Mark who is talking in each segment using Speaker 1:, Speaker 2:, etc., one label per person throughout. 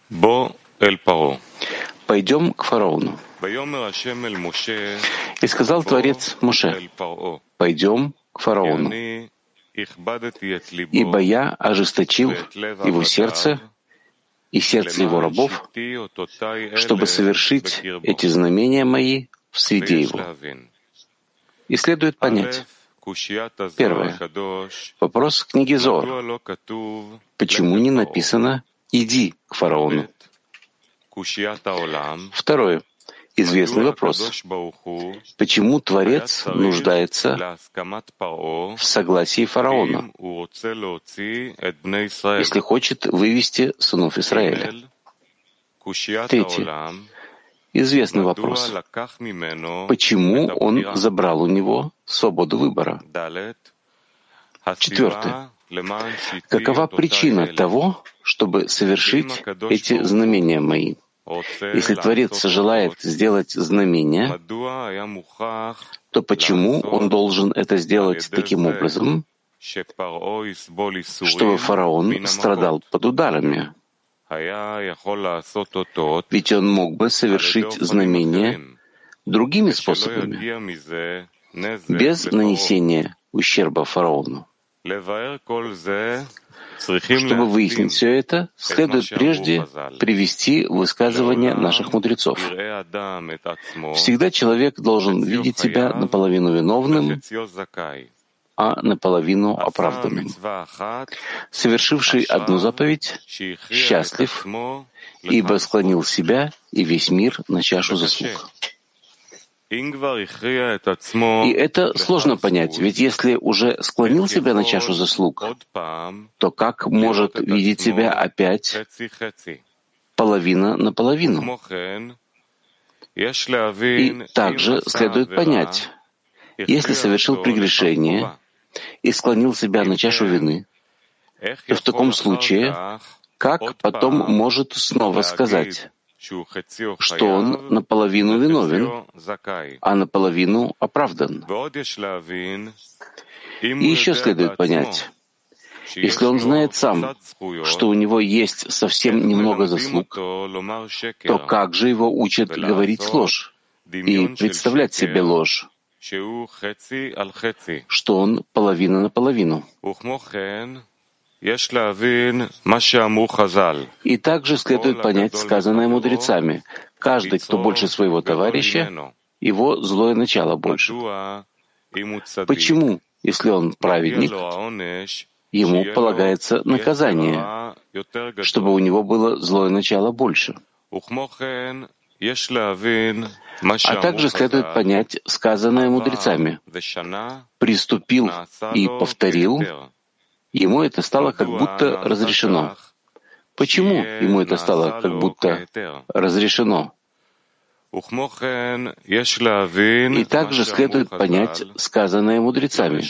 Speaker 1: Пойдем к фараону. И сказал Творец Моше: пойдем к фараону, ибо я ожесточил его сердце и сердце его рабов, чтобы совершить эти знамения мои в среде его. И следует понять. Первое. Вопрос книги Зоар. Почему не написано «иди к фараону»? Второе. Известный вопрос. Почему Творец нуждается в согласии фараона, если хочет вывести сынов Израиля? Третье. Известный вопрос. Почему он забрал у него свободу выбора? Четвертое. Какова причина того, чтобы совершить эти знамения мои? Если Творец желает сделать знамения, то почему он должен это сделать таким образом, чтобы фараон страдал под ударами? Ведь он мог бы совершить знамения другими способами, без нанесения ущерба фараону. Чтобы выяснить все это, следует прежде привести высказывания наших мудрецов. Всегда человек должен видеть себя наполовину виновным, а наполовину оправданным. Совершивший одну заповедь счастлив, ибо склонил себя и весь мир на чашу заслуг. И это сложно понять, ведь если уже склонил себя на чашу заслуг, то как может видеть себя опять половина на половину? И также следует понять, если совершил прегрешение и склонил себя на чашу вины, то в таком случае как потом может снова сказать, что он наполовину виновен, а наполовину оправдан? И еще следует понять, если он знает сам, что у него есть совсем немного заслуг, то как же его учат говорить ложь и представлять себе ложь, что он половина на половину? И также следует понять сказанное мудрецами: каждый, кто больше своего товарища, его злое начало больше. Почему, если он праведник, ему полагается наказание, чтобы у него было злое начало больше? А также следует понять сказанное мудрецами: приступил и повторил, ему это стало как будто разрешено. Почему ему это стало как будто разрешено? И также следует понять сказанное мудрецами: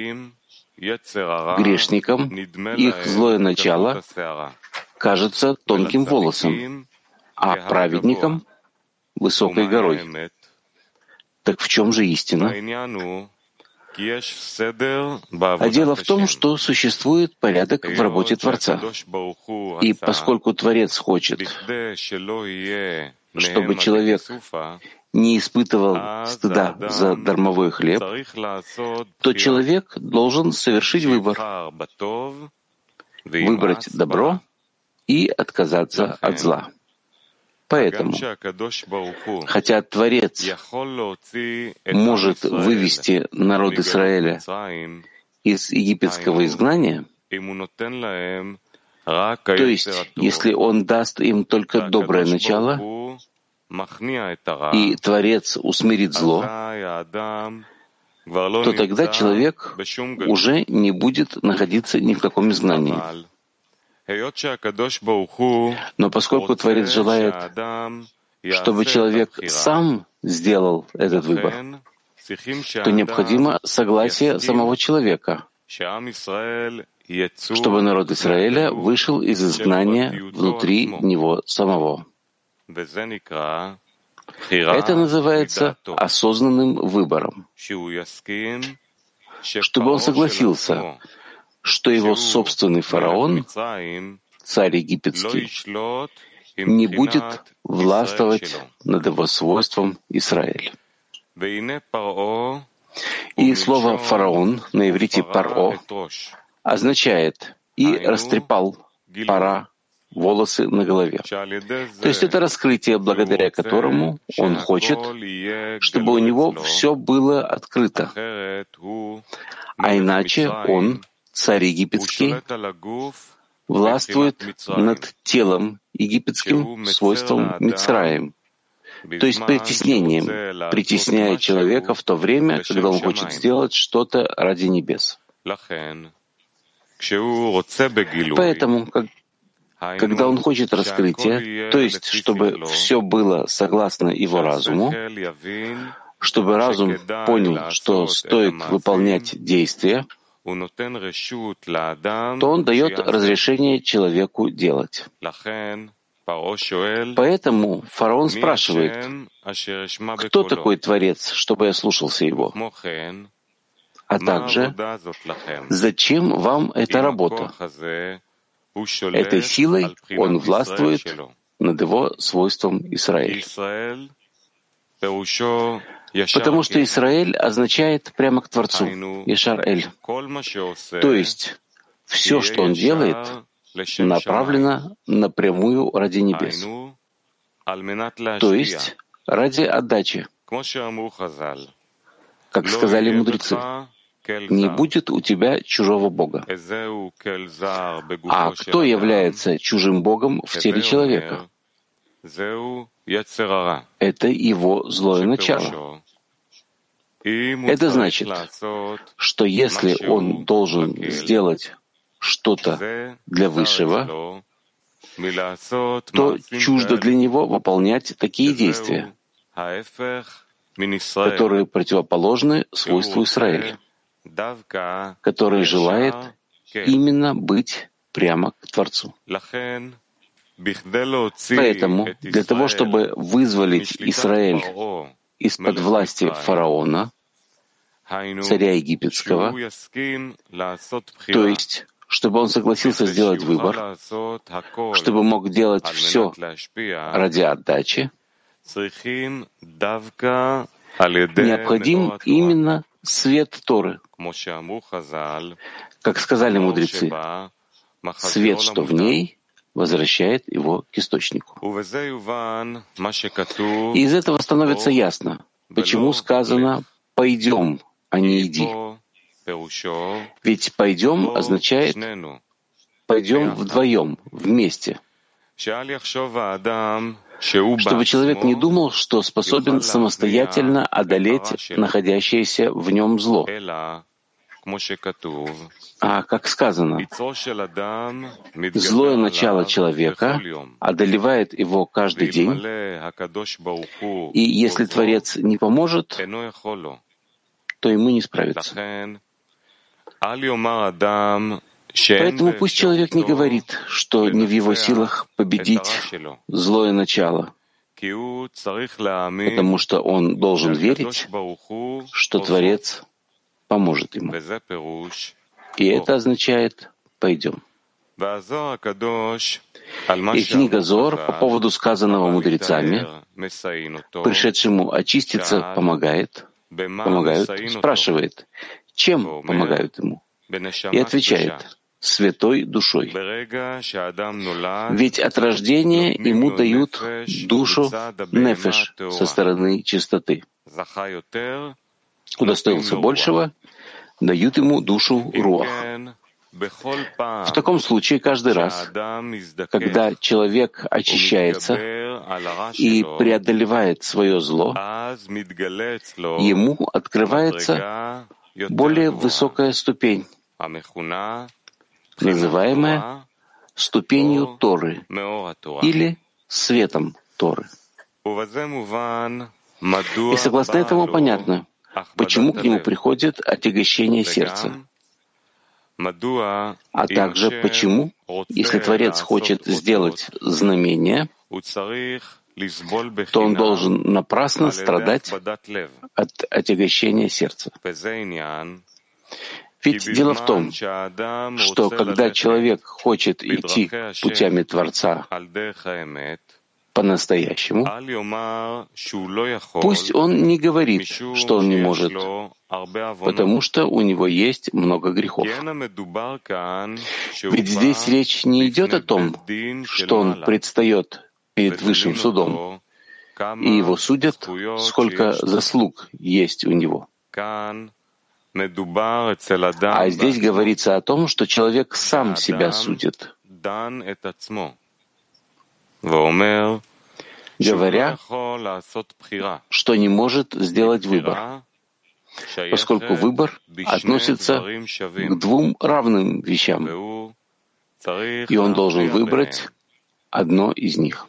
Speaker 1: грешникам их злое начало кажется тонким волосом, а праведникам — высокой горой. Так в чем же истина? А дело в том, что существует порядок в работе Творца. И поскольку Творец хочет, чтобы человек не испытывал стыда за дармовой хлеб, то человек должен совершить выбор — выбрать добро и отказаться от зла. Поэтому, хотя Творец может вывести народ Израиля из египетского изгнания, то есть, если Он даст им только доброе начало, и Творец усмирит зло, то тогда человек уже не будет находиться ни в каком изгнании. Но поскольку Творец желает, чтобы человек сам сделал этот выбор, то необходимо согласие самого человека, чтобы народ Израиля вышел из изгнания внутри него самого. Это называется осознанным выбором, чтобы он согласился, что его собственный фараон, царь египетский, не будет властвовать над его свойством Израиль. И слово «фараон» на иврите «паро» означает «и растрепал пара волосы на голове». То есть это раскрытие, благодаря которому он хочет, чтобы у него все было открыто. А иначе он, царь египетский, властвует над телом египетским свойством Мицраим, то есть притеснением, притесняя человека в то время, когда он хочет сделать что-то ради небес. Поэтому, когда он хочет раскрытия, то есть чтобы все было согласно его разуму, чтобы разум понял, что стоит выполнять действия, то он дает разрешение человеку делать. Поэтому фараон спрашивает, кто такой Творец, чтобы я слушался его? А также, зачем вам эта работа? Этой силой он властвует над его свойством Израиль. Потому что Израиль означает прямо к Творцу, Ешар-Эль. То есть все, что он делает, направлено напрямую ради небес. То есть ради отдачи. Как сказали мудрецы, не будет у тебя чужого Бога. А кто является чужим Богом в теле человека? Это его злое начало. Это значит, что если он должен сделать что-то для Высшего, то чуждо для него выполнять такие действия, которые противоположны свойству Израиля, который желает именно быть прямо к Творцу. Поэтому для того, чтобы вызволить Израиль из-под власти фараона, царя египетского, то есть чтобы он согласился сделать выбор, чтобы мог делать все ради отдачи, необходим именно свет Торы. Как сказали мудрецы, свет, что в ней, возвращает его к источнику. И из этого становится ясно, почему сказано «пойдем», а не «иди». Ведь «пойдем» означает «пойдем вдвоем, вместе». Чтобы человек не думал, что способен самостоятельно одолеть находящееся в нем зло. А как сказано, злое начало человека одолевает его каждый день, и если Творец не поможет, то ему не справиться. Поэтому пусть человек не говорит, что не в его силах победить злое начало, потому что он должен верить, что Творец поможет ему. И это означает «пойдем». И книга Зоар по поводу сказанного мудрецами, пришедшему очиститься, помогают, спрашивает, чем помогают ему? И отвечает, святой душой. Ведь от рождения ему дают душу нефеш со стороны чистоты. Удостоился большего, дают ему душу руах. В таком случае каждый раз, когда человек очищается и преодолевает свое зло, ему открывается более высокая ступень, называемая ступенью Торы или светом Торы. И согласно этому понятно, почему к нему приходит отягощение сердца, а также почему, если Творец хочет сделать знамение, то он должен напрасно страдать от отягощения сердца. Ведь дело в том, что когда человек хочет идти путями Творца по-настоящему, пусть он не говорит, что он не может, потому что у него есть много грехов. Ведь здесь речь не идет о том, что он предстает перед высшим судом, и его судят, сколько заслуг есть у него. А здесь говорится о том, что человек сам себя судит, говоря, что не может сделать выбор, поскольку выбор относится к двум равным вещам, и он должен выбрать одно из них.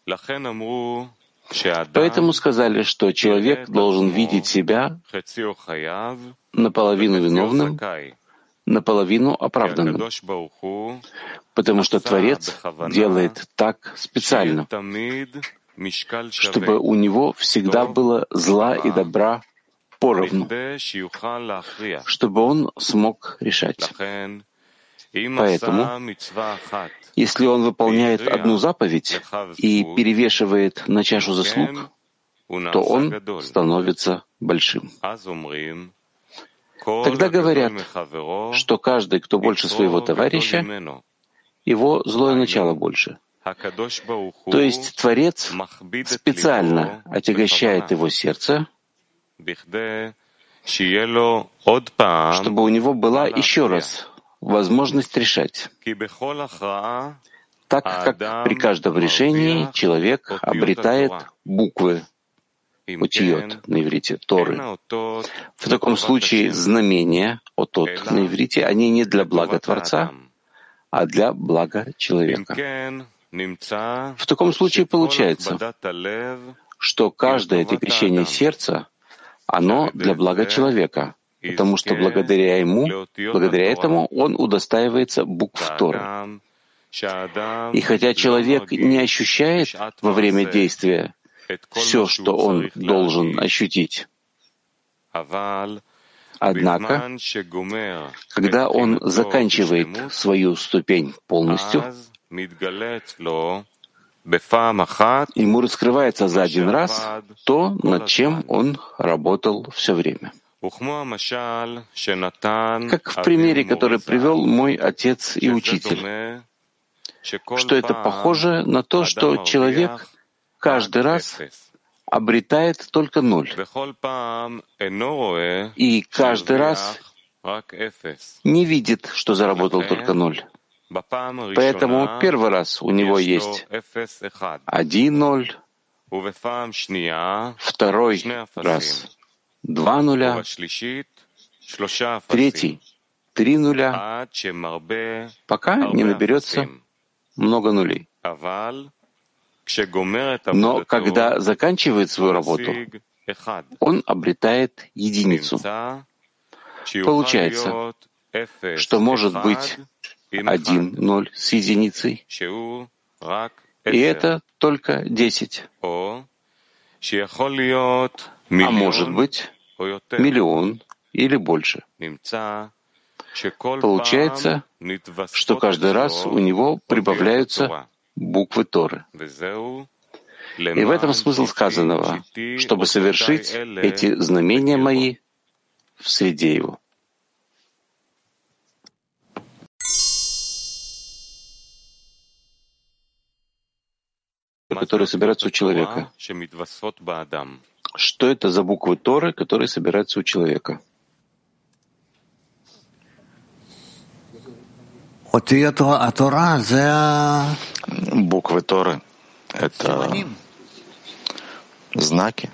Speaker 1: Поэтому сказали, что человек должен видеть себя наполовину виновным, наполовину оправданным, потому что Творец делает так специально, чтобы у него всегда было зла и добра поровну, чтобы он смог решать. Поэтому, если он выполняет одну заповедь и перевешивает на чашу заслуг, то он становится большим. Тогда говорят, что каждый, кто больше своего товарища, его злое начало больше. То есть Творец специально отягощает его сердце, чтобы у него была еще раз возможность решать. Так как при каждом решении человек обретает буквы утиот на иврите, Торы. В таком случае знамения, отот на иврите, они не для блага Творца, а для блага человека. В таком случае получается, что каждое отягощение сердца, оно для блага человека, потому что благодаря этому он удостаивается букв Торы. И хотя человек не ощущает во время действия все, что он должен ощутить, однако, когда он заканчивает свою ступень полностью, ему раскрывается за один раз то, над чем он работал все время. Как в примере, который привел мой отец и учитель, что это похоже на то, что человек каждый раз обретает только ноль, и каждый раз не видит, что заработал только ноль. Поэтому первый раз у него есть 1 0, второй раз 2 нуля, третий 3 нуля, пока не наберется много нулей. Но когда заканчивает свою работу, он обретает единицу. Получается, что может быть 1 0 с единицей, и это только 10. А может быть 1 000 000 или больше. Получается, что каждый раз у него прибавляются буквы Торы. И в этом смысл сказанного, чтобы совершить эти знамения мои в среде его. Которые собираются у человека. Что это за буквы Торы, которые собираются у человека?
Speaker 2: Буквы Торы — это знаки,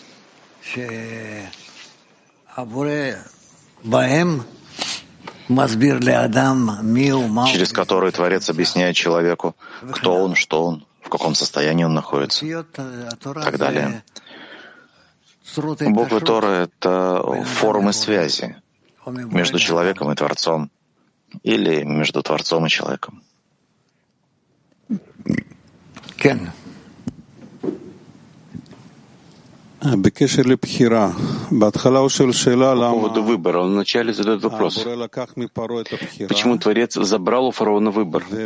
Speaker 2: через которые Творец объясняет человеку, кто он, что он, в каком состоянии он находится, и так далее. Буквы Торы — это формы связи между человеком и Творцом, или между Творцом и человеком.
Speaker 1: По поводу выбора, он вначале задает вопрос, почему Творец забрал у фараона выбор? А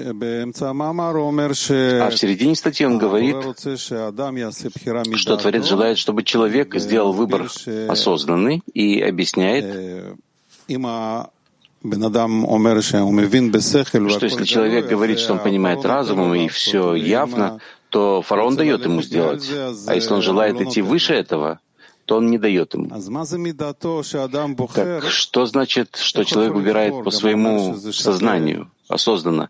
Speaker 1: в середине статьи он говорит, что Творец желает, чтобы человек сделал выбор осознанный, и объясняет, что если человек говорит, что он понимает разумом и все явно, то фараон дает ему сделать. А если он желает идти выше этого, то он не дает ему. Так что значит, что человек выбирает по своему сознанию, осознанно?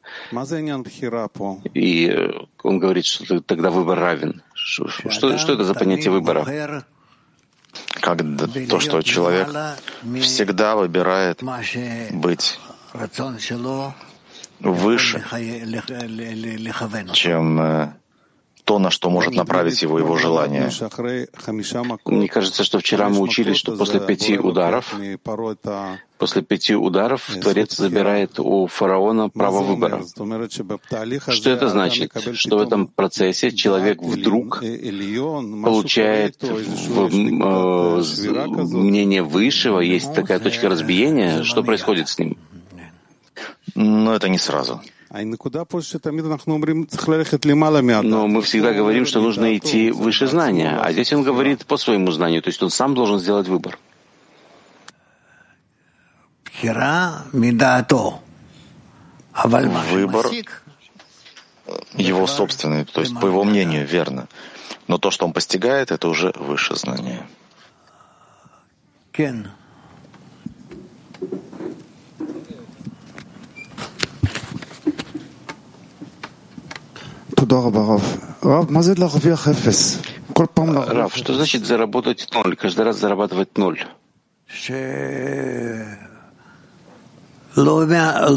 Speaker 1: И он говорит, что тогда выбор равен. Что это за понятие выбора?
Speaker 2: Как то, что человек всегда выбирает быть выше, чем то, на что может направить его желание.
Speaker 1: Мне кажется, что вчера мы учили, что после 5 ударов Творец забирает у фараона право выбора. Что это значит? Что в этом процессе человек вдруг получает мнение высшего, есть такая точка разбиения. Что происходит с ним?
Speaker 2: Но это не сразу. Но мы
Speaker 1: всегда говорим, что нужно идти выше знания, а здесь он говорит по своему знанию, то есть он сам должен сделать выбор.
Speaker 2: Выбор его собственный, то есть по его мнению, верно. Но то, что он постигает, это уже выше знания.
Speaker 1: Рав, что значит заработать 0? Каждый раз зарабатывать 0.
Speaker 2: То,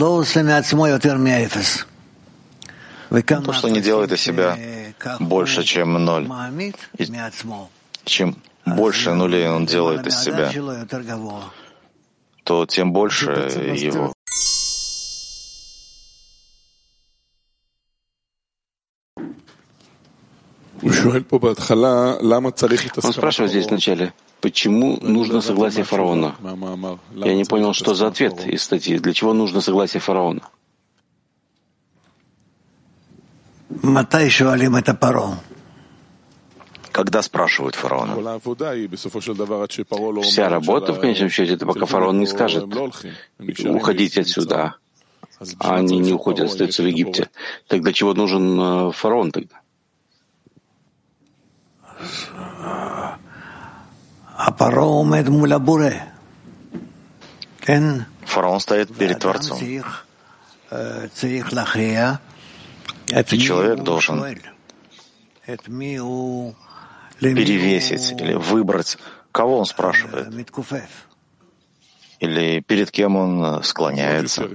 Speaker 2: что не делает из себя больше, чем 0. И чем больше нулей он делает из себя, то тем больше его.
Speaker 1: Он спрашивает здесь вначале, почему нужно согласие фараона? Я не понял, что за ответ из статьи. Для чего нужно согласие фараона?
Speaker 2: Когда спрашивают фараона?
Speaker 1: Вся работа, в конечном счете, это пока фараон не скажет уходить отсюда, а они не уходят, остаются в Египте. Так для чего нужен фараон тогда?
Speaker 2: Фараон стоит перед Творцом. И человек должен перевесить или выбрать, кого он спрашивает, или перед кем он склоняется.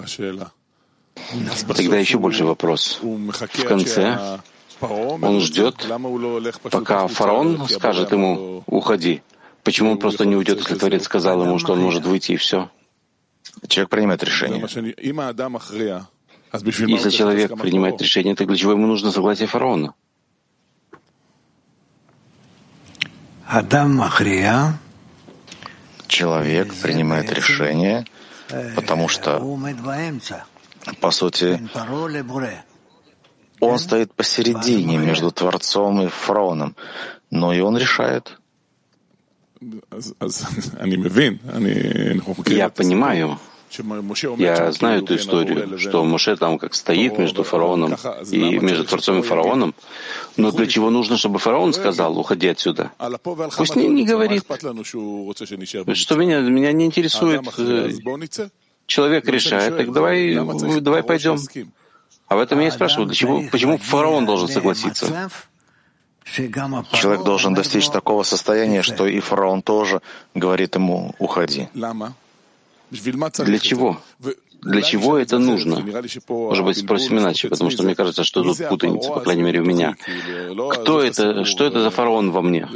Speaker 1: Тогда еще больше вопрос. В конце он ждет, пока фараон скажет ему «уходи». Почему он просто не уйдет, если Творец сказал ему, что он может выйти, и все?
Speaker 2: Человек принимает решение.
Speaker 1: Если человек принимает решение, то для чего ему нужно согласие фараона?
Speaker 2: Человек принимает решение, потому что, по сути, он стоит посередине между Творцом и фараоном, но и он решает.
Speaker 1: Я понимаю. Я знаю эту историю, что Моше там как стоит между фараоном и между Творцом и фараоном, но для чего нужно, чтобы фараон сказал «уходи отсюда»? Пусть не говорит. Что меня не интересует. Человек решает, так давай пойдем. А в этом я и спрашиваю, почему фараон должен согласиться?
Speaker 2: Человек должен достичь такого состояния, что и фараон тоже говорит ему «уходи».
Speaker 1: Для чего? Для чего это нужно? Может быть, спросим иначе, потому что мне кажется, что тут путаница, по крайней мере, у меня. Кто это? Что это за фараон во мне?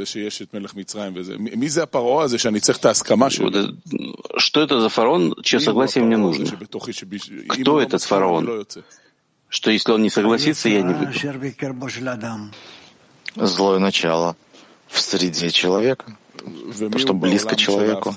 Speaker 1: Что это за фараон, чье согласие мне нужно? Кто этот фараон? Что если он не согласится, я не выйду.
Speaker 2: Злое начало в среде человека, то, что близко человеку.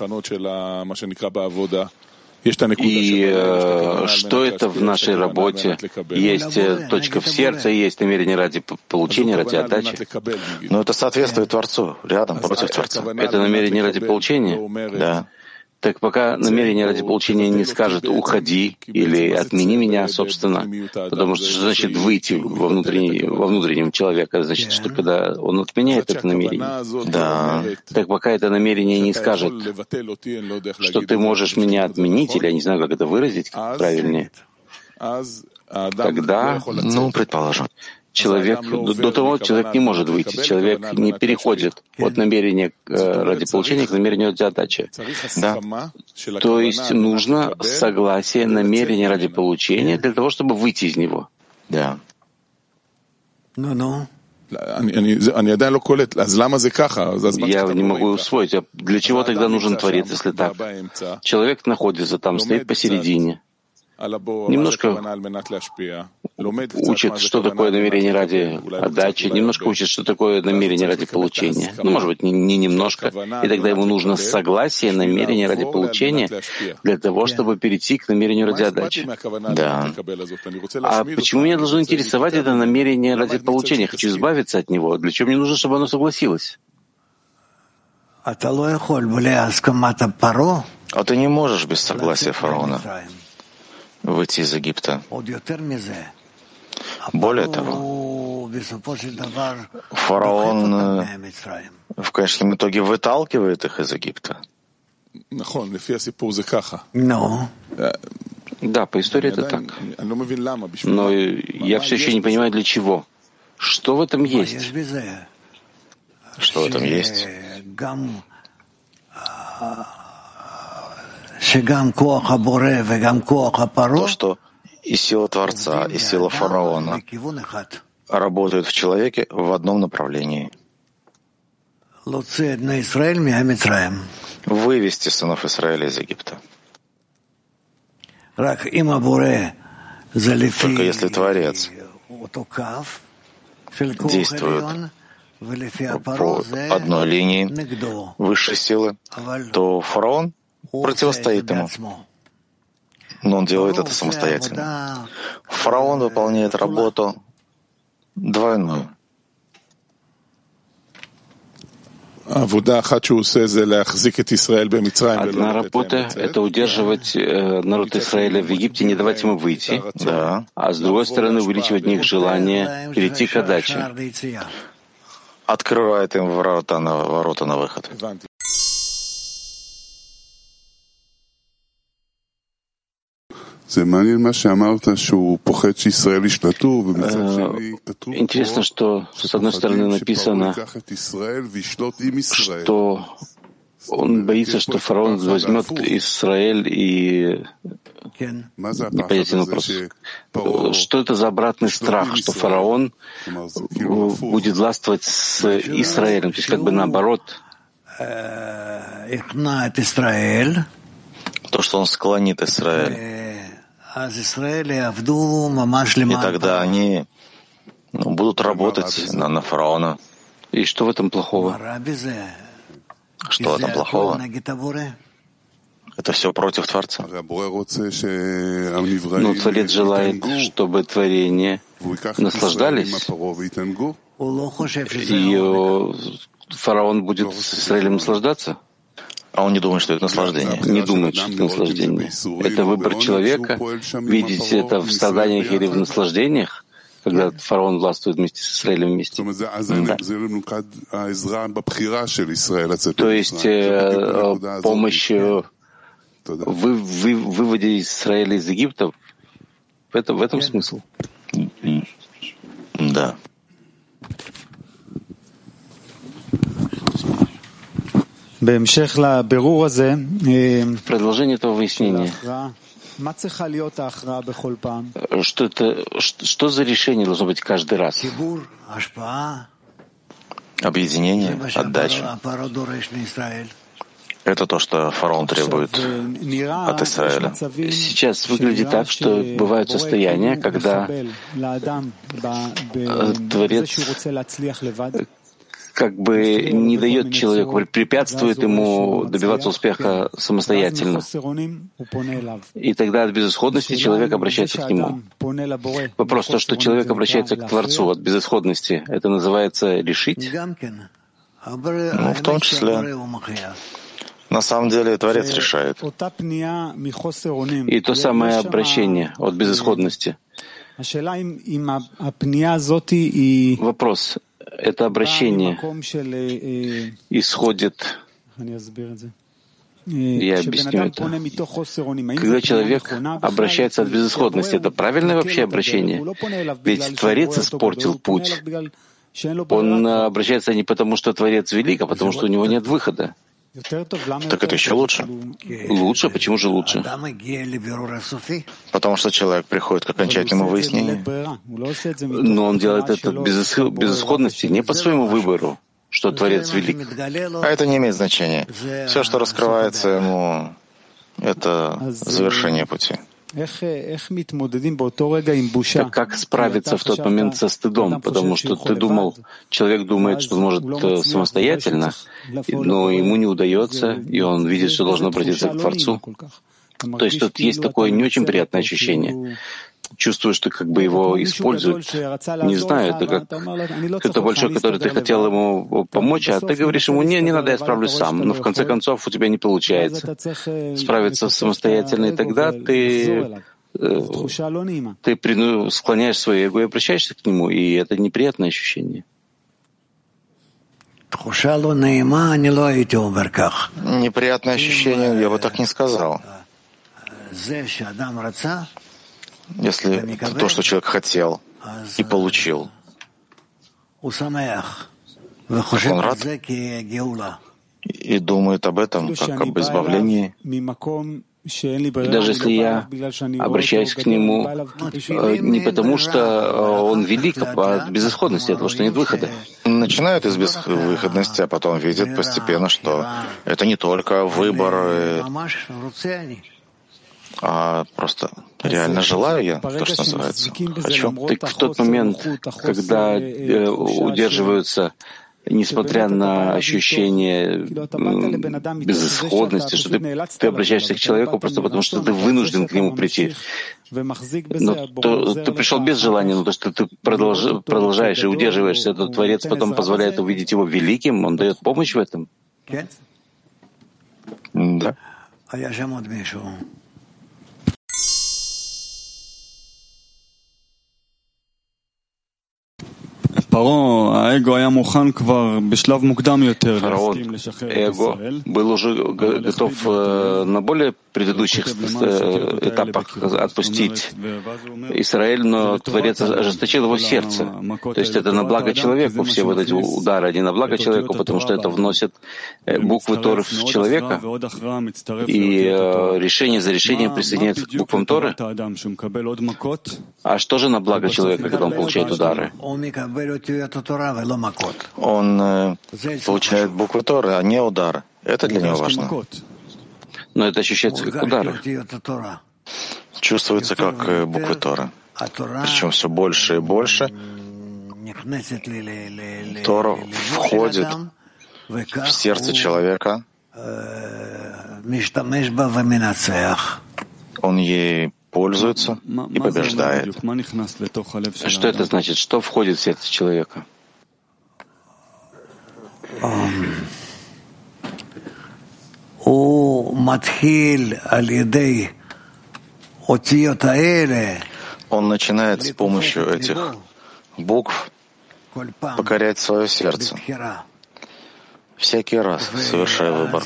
Speaker 1: И что это в нашей работе? Есть точка в сердце, есть намерение ради получения, ради отдачи.
Speaker 2: Но это соответствует Творцу, рядом, против Творца.
Speaker 1: Это намерение ради получения?
Speaker 2: Да.
Speaker 1: Так пока намерение ради получения не скажет «уходи» или «отмени меня», собственно, потому что значит выйти во внутреннем человека, значит, что когда он отменяет это намерение.
Speaker 2: Да.
Speaker 1: Так пока это намерение не скажет, что ты можешь меня отменить, или я не знаю, как это выразить, как правильнее, тогда,
Speaker 2: предположим,
Speaker 1: до того человек не может выйти, человек не переходит от намерения ради получения к намерению ради отдачи.
Speaker 2: Да.
Speaker 1: То есть нужно согласие, намерение ради получения для того, чтобы выйти из него.
Speaker 2: Да.
Speaker 1: Я не могу усвоить. А для чего тогда нужен Творец, если так? Человек находится там, стоит посередине. Немножко учит, что такое намерение ради отдачи, немножко учит, что такое намерение ради получения. Может быть, не немножко. И тогда ему нужно согласие, намерение ради получения для того, чтобы перейти к намерению ради отдачи.
Speaker 2: Да.
Speaker 1: А почему меня должно интересовать это намерение ради получения? Я хочу избавиться от него. Для чего мне нужно, чтобы оно согласилось?
Speaker 2: А ты не можешь без согласия фараона выйти из Египта. Более того, фараон в конечном итоге выталкивает их из Египта.
Speaker 1: Да, по истории это так. Но я все еще не понимаю, для чего. Что в этом есть?
Speaker 2: Что в этом есть? То, что и сила Творца, и сила фараона работают в человеке в одном направлении. Вывести сынов Израиля из Египта. Только если Творец действует по одной линии высшей силы, то фараон противостоит ему. Но он делает это самостоятельно. Фараон выполняет работу двойную.
Speaker 1: Одна работа — это удерживать народ Израиля в Египте, не давать ему выйти,
Speaker 2: да.
Speaker 1: А с другой стороны увеличивать в них желание перейти к отдаче.
Speaker 2: Открывает им ворота на выход.
Speaker 1: Интересно, что с одной стороны написано, что он боится, что фараон возьмет Израиль и... Непонятен вопрос. Что это за обратный страх, что фараон будет властвовать с Израилем, то есть как бы наоборот?
Speaker 2: То, что он склонит Израиль. И тогда они будут работать на фараона.
Speaker 1: И что в этом плохого?
Speaker 2: Что в этом плохого? Это все против Творца.
Speaker 1: Но Творец желает, чтобы творения наслаждались. И фараон будет с Израилем наслаждаться?
Speaker 2: А он не думает, что это наслаждение.
Speaker 1: Не думает, что это наслаждение. Это выбор человека. Видеть это в страданиях или в наслаждениях, когда фараон властвует вместе с Израилем вместе. Да. То есть помощь выводе Израиля из Египта, в этом смысл.
Speaker 2: Да.
Speaker 1: В продолжение этого выяснения, что за решение должно быть каждый раз?
Speaker 2: Объединение, отдача. Это то, что фараон требует от Израиля.
Speaker 1: Сейчас выглядит так, что бывают состояния, когда Творец как бы не дает человеку, препятствует ему добиваться успеха самостоятельно. И тогда от безысходности человек обращается к нему. Вопрос, то, что человек обращается к Творцу от безысходности, это называется решить?
Speaker 2: Ну, в том числе. На самом деле Творец решает.
Speaker 1: И то самое обращение от безысходности. Вопрос, это обращение исходит, я объясню это, когда человек обращается от безысходности, это правильное вообще обращение? Ведь Творец испортил путь. Он обращается не потому, что Творец велик, а потому, что у него нет выхода.
Speaker 2: Так это еще лучше.
Speaker 1: Лучше? Почему же лучше?
Speaker 2: Потому что человек приходит к окончательному выяснению.
Speaker 1: Но он делает это без исходности, не по своему выбору, что Творец велик.
Speaker 2: А это не имеет значения. Все, что раскрывается ему, это завершение пути.
Speaker 1: Так как справиться в тот момент со стыдом? Потому что человек думает, что он может самостоятельно, но ему не удается, и он видит, что должен обратиться к Творцу. То есть тут есть такое не очень приятное ощущение. Чувствую, что как бы его используют. Не знаю, это как кто-то большой, который ты хотел ему помочь, а ты говоришь ему, не надо, я справлюсь сам. Но в конце концов у тебя не получается справиться самостоятельно, и тогда ты склоняешь свое эго и обращаешься к нему, и это неприятное ощущение.
Speaker 2: Неприятное ощущение, я бы так не сказал. Если это то, что человек хотел и получил, он рад и думает об этом как об избавлении.
Speaker 1: И даже если я обращаюсь к нему не потому, что он велик, а от безысходности, от того, что нет выхода.
Speaker 2: Начинают из безвыходности, а потом видят постепенно, что это не только выбор, а просто реально желаю я, то, что называется. Хочу.
Speaker 1: Так в тот момент, когда удерживаются, несмотря на ощущение безысходности, что ты обращаешься к человеку просто потому, что ты вынужден к нему прийти. Но ты пришел без желания, но то, что ты продолжаешь и удерживаешься, этот Творец потом позволяет увидеть его великим, он дает помощь в этом.
Speaker 2: Да.
Speaker 1: Фараон, эго был уже готов на более предыдущих этапах отпустить Израиль, но Творец ожесточил его сердце. То есть это на благо человеку, все вот эти удары, они на благо человеку, потому что это вносит буквы Торы в человека, и решение за решением присоединяется к буквам Торы. А что же на благо человека, когда он получает удары?
Speaker 2: Он получает буквы Торы, а не удары. Это для него важно.
Speaker 1: Но это ощущается как удары.
Speaker 2: Чувствуется как буквы Торы. Причем все больше и больше. Тора входит в сердце человека. Он ей пользуется и побеждает.
Speaker 1: Что это значит? Что входит в сердце человека?
Speaker 2: Он начинает с помощью этих букв покорять свое сердце. Всякий раз совершая выбор.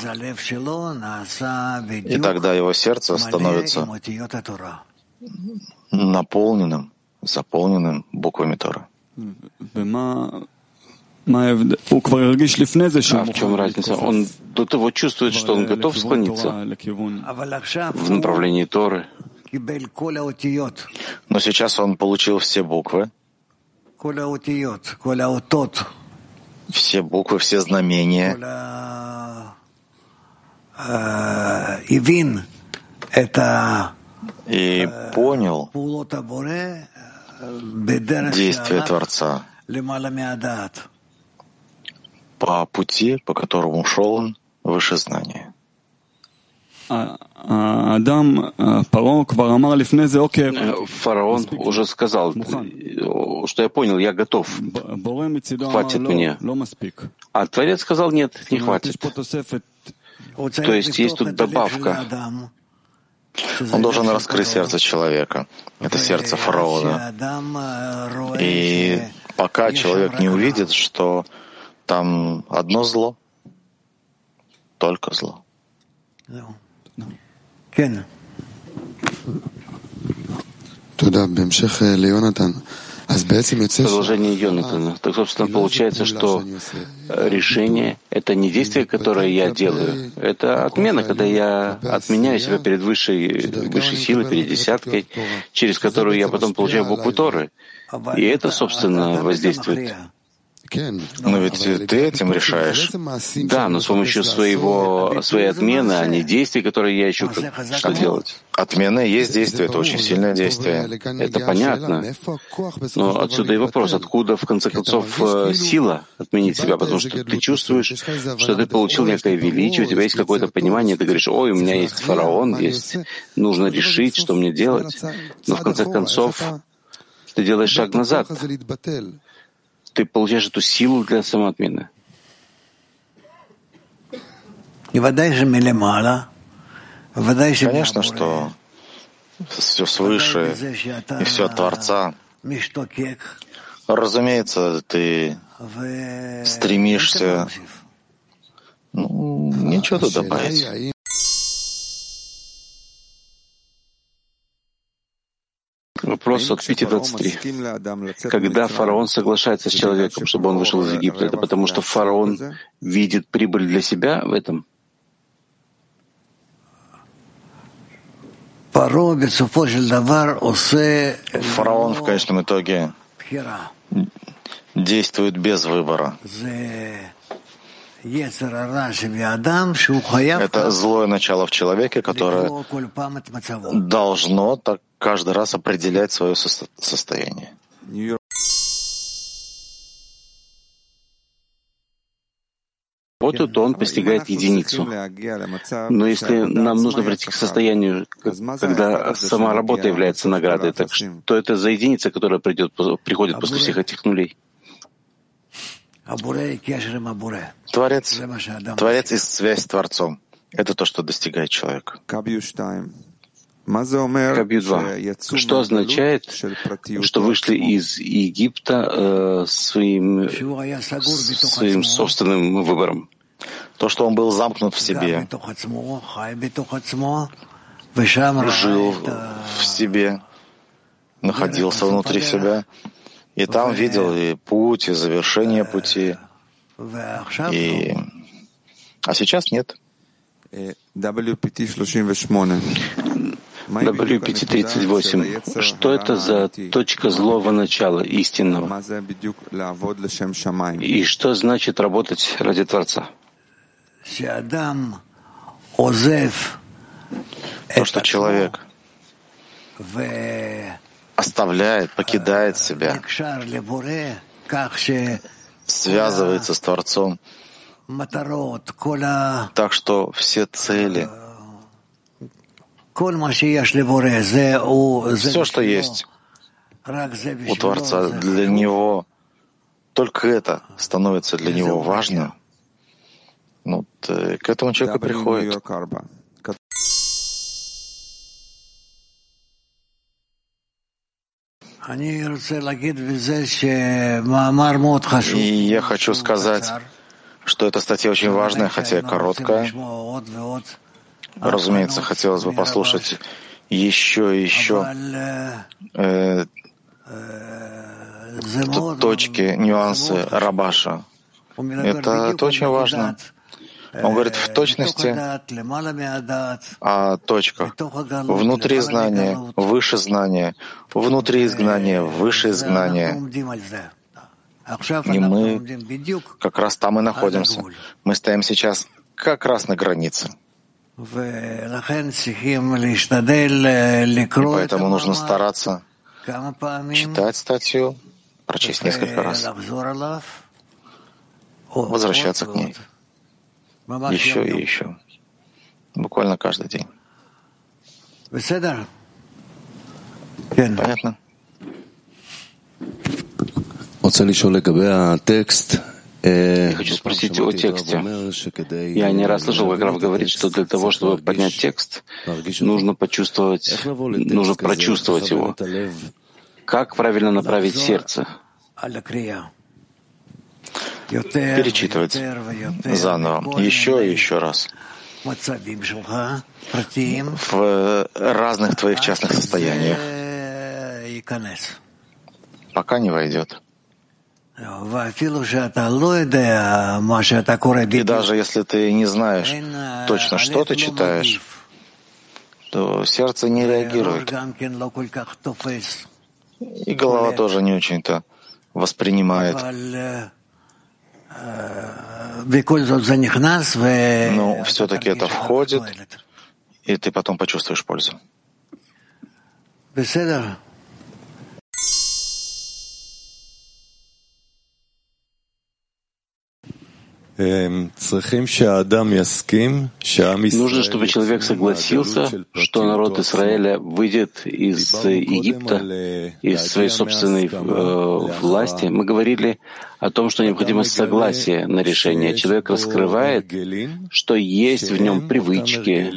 Speaker 2: И тогда его сердце становится наполненным, заполненным буквами Торы.
Speaker 1: А в чем разница? Он до того чувствует, что он готов склониться в направлении Торы.
Speaker 2: Но сейчас он получил все буквы, все буквы, все знамения. И понял действие Творца по пути, по которому шел он, выше знания.
Speaker 1: Фараон уже сказал, что я понял, я готов, хватит мне. А Творец сказал, нет, не хватит. То есть тут добавка.
Speaker 2: Он должен раскрыть сердце человека. Это сердце фараона. И пока человек не увидит, что там одно зло, только зло.
Speaker 1: Продолжение Йонатана. Так, собственно, получается, что решение — это не действие, которое я делаю. Это отмена, когда я отменяю себя перед высшей силой, перед десяткой, через которую я потом получаю букву Торы. И это, собственно, воздействует.
Speaker 2: Но ведь ты этим решаешь.
Speaker 1: Да, но с помощью своей отмены, а не действий, которые я ищу, что делать.
Speaker 2: Отмена и есть действие, это очень сильное действие.
Speaker 1: Это понятно. Но отсюда и вопрос, откуда, в конце концов, сила отменить себя, потому что ты чувствуешь, что ты получил некое величие, у тебя есть какое-то понимание, ты говоришь, ой, у меня есть фараон, нужно решить, что мне делать. Но в конце концов ты делаешь шаг назад. Ты получаешь эту силу для самоотмены.
Speaker 2: Конечно, что все свыше и все от Творца. Разумеется, ты стремишься ничего тут добавить.
Speaker 1: Вопрос от 5.23. Когда фараон соглашается с человеком, чтобы он вышел из Египта, это потому что фараон видит прибыль для себя в этом?
Speaker 2: Фараон в конечном итоге действует без выбора. Это злое начало в человеке, которое должно так каждый раз определять свое состояние.
Speaker 1: Вот он постигает единицу. Но если нам нужно прийти к состоянию, когда сама работа является наградой, так что это за единица, которая приходит после всех этих нулей?
Speaker 2: Творец и связь с Творцом — это то, что достигает человека.
Speaker 1: Кабью 2. Что означает, что вышли из Египта своим собственным выбором?
Speaker 2: То, что он был замкнут в себе, жил в себе, находился внутри себя, и там видел и путь, и завершение пути. А сейчас нет.
Speaker 1: W538. Что это за точка злого начала, истинного? И что значит работать ради Творца?
Speaker 2: То, что человек оставляет, покидает себя, связывается с Творцом, так что все цели, все, что есть у Творца, для него, только это становится для него важным, к этому человеку приходит. И я хочу сказать, что эта статья очень важная, хотя и короткая. Разумеется, хотелось бы послушать еще и еще точки, нюансы Рабаша. Это очень важно. Он говорит в точности о точках. Внутри знания, выше знания, внутри изгнания, выше изгнания. И мы как раз там и находимся. Мы стоим сейчас как раз на границе. И поэтому нужно стараться читать статью, прочесть несколько раз, возвращаться к ней. Еще и еще. Буквально каждый день. Понятно?
Speaker 1: Я хочу спросить о тексте. Я не раз слышал, как Рав говорит, что для того, чтобы поднять текст, нужно прочувствовать его. Как правильно направить сердце?
Speaker 2: Перечитывать заново, еще и еще раз. В разных твоих частных состояниях, пока не войдет. И даже если ты не знаешь точно, что ты читаешь, то сердце не реагирует. И голова тоже не очень-то воспринимает. Но все-таки это входит, и ты потом почувствуешь пользу.
Speaker 1: Нужно, чтобы человек согласился, что народ Израиля выйдет из Египта, из своей собственной власти. Мы говорили о том, что необходимо согласие на решение. Человек раскрывает, что есть в нем привычки,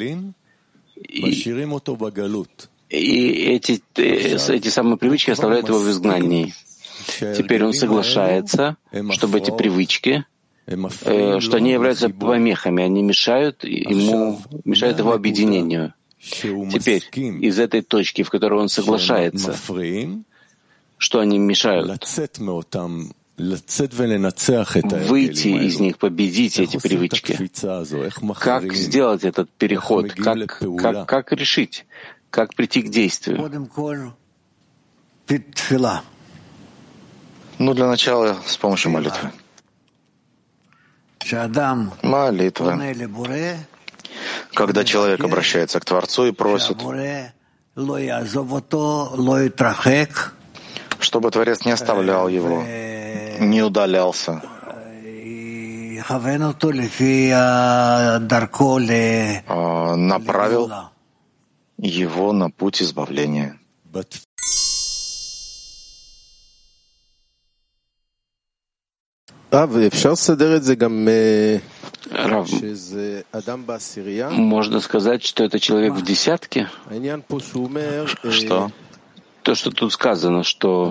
Speaker 1: и эти самые привычки оставляют его в изгнании. Теперь он соглашается, чтобы эти привычки, что они являются помехами, они мешают его объединению. Теперь из этой точки, в которой он соглашается, что они мешают, выйти из них, победить эти привычки. Как сделать этот переход? Как решить? Как прийти к действию?
Speaker 2: Для начала с помощью молитвы. Молитва. Когда человек обращается к Творцу и просит, чтобы Творец не оставлял его, не удалялся, направил его на путь избавления.
Speaker 1: Рав, можно сказать, что это человек в десятке?
Speaker 2: Что?
Speaker 1: То, что тут сказано, что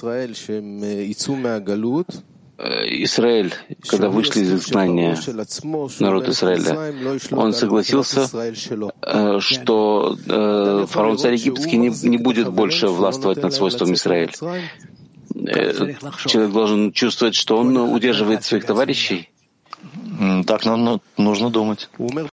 Speaker 1: Израиль, когда вышли из изгнания, народ Израиля, он согласился, что фараон царь египетский не будет больше властвовать над свойством Израиля. Человек должен чувствовать, что он удерживает своих товарищей.
Speaker 2: Так нужно думать.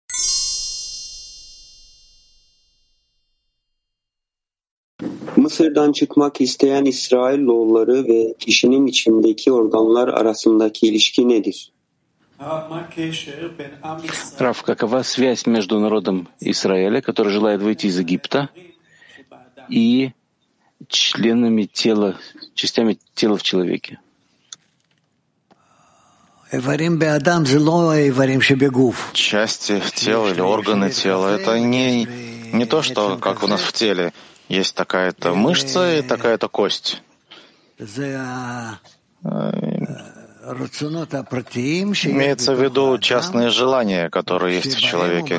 Speaker 3: Mısır'dan çıkmak isteyen İsrailoğulları ve kişinin içindeki organlar arasındaki ilişki nedir?
Speaker 1: Рав, какова связь между народом Израиля, который желает выйти из Египта, и членами тела, частями тела в человеке?
Speaker 2: Части тела или органы тела — это не то, что как у нас в теле. Есть такая-то мышца и такая-то кость. Имеется в виду частные желания, которые есть в человеке.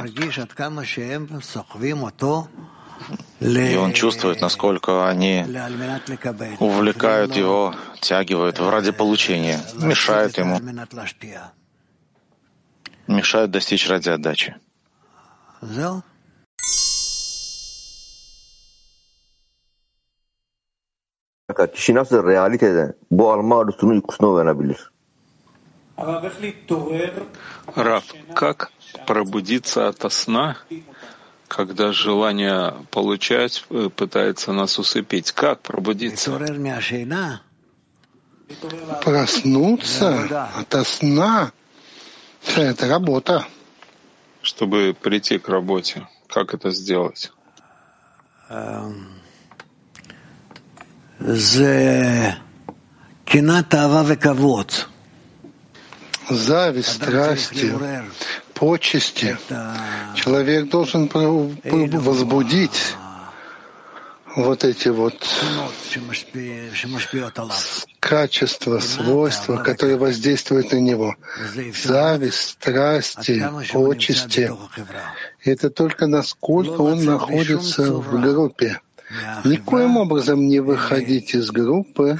Speaker 2: И он чувствует, насколько они увлекают его, тягивают ради получения, мешают ему, мешают достичь ради отдачи.
Speaker 4: Kişi nasıl realitede bu alma arzusunu uykusuna verebilir?
Speaker 5: Рав, как пробудиться ото сна, когда желание получать пытается нас усыпить? Как пробудиться?
Speaker 6: Проснуться ото сна — это работа.
Speaker 5: Чтобы прийти к работе, как это сделать?
Speaker 6: зависть, страсти, почести, человек должен возбудить вот эти вот качества, свойства, которые воздействуют на него. Зависть, страсти, почести. Это только насколько он находится в группе. Никоим образом не выходить из группы,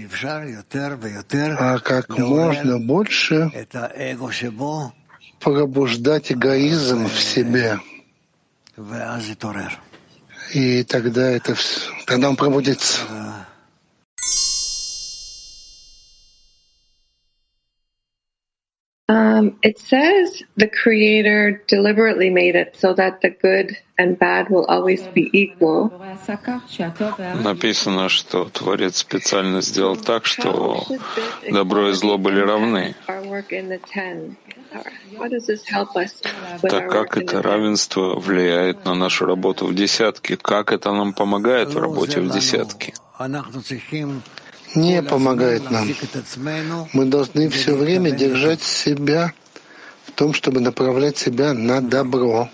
Speaker 6: а как можно больше пробуждать эгоизм в себе. И тогда он пробудится.
Speaker 7: It says the Creator deliberately made it so that the good and bad will always be equal.
Speaker 5: Написано, что Творец специально сделал так, что добро и зло были равны. Так как это равенство влияет на нашу работу в десятке? Как это нам помогает в работе в десятке?
Speaker 6: Не помогает нам. Мы должны все время держать себя в том, чтобы направлять себя на добро.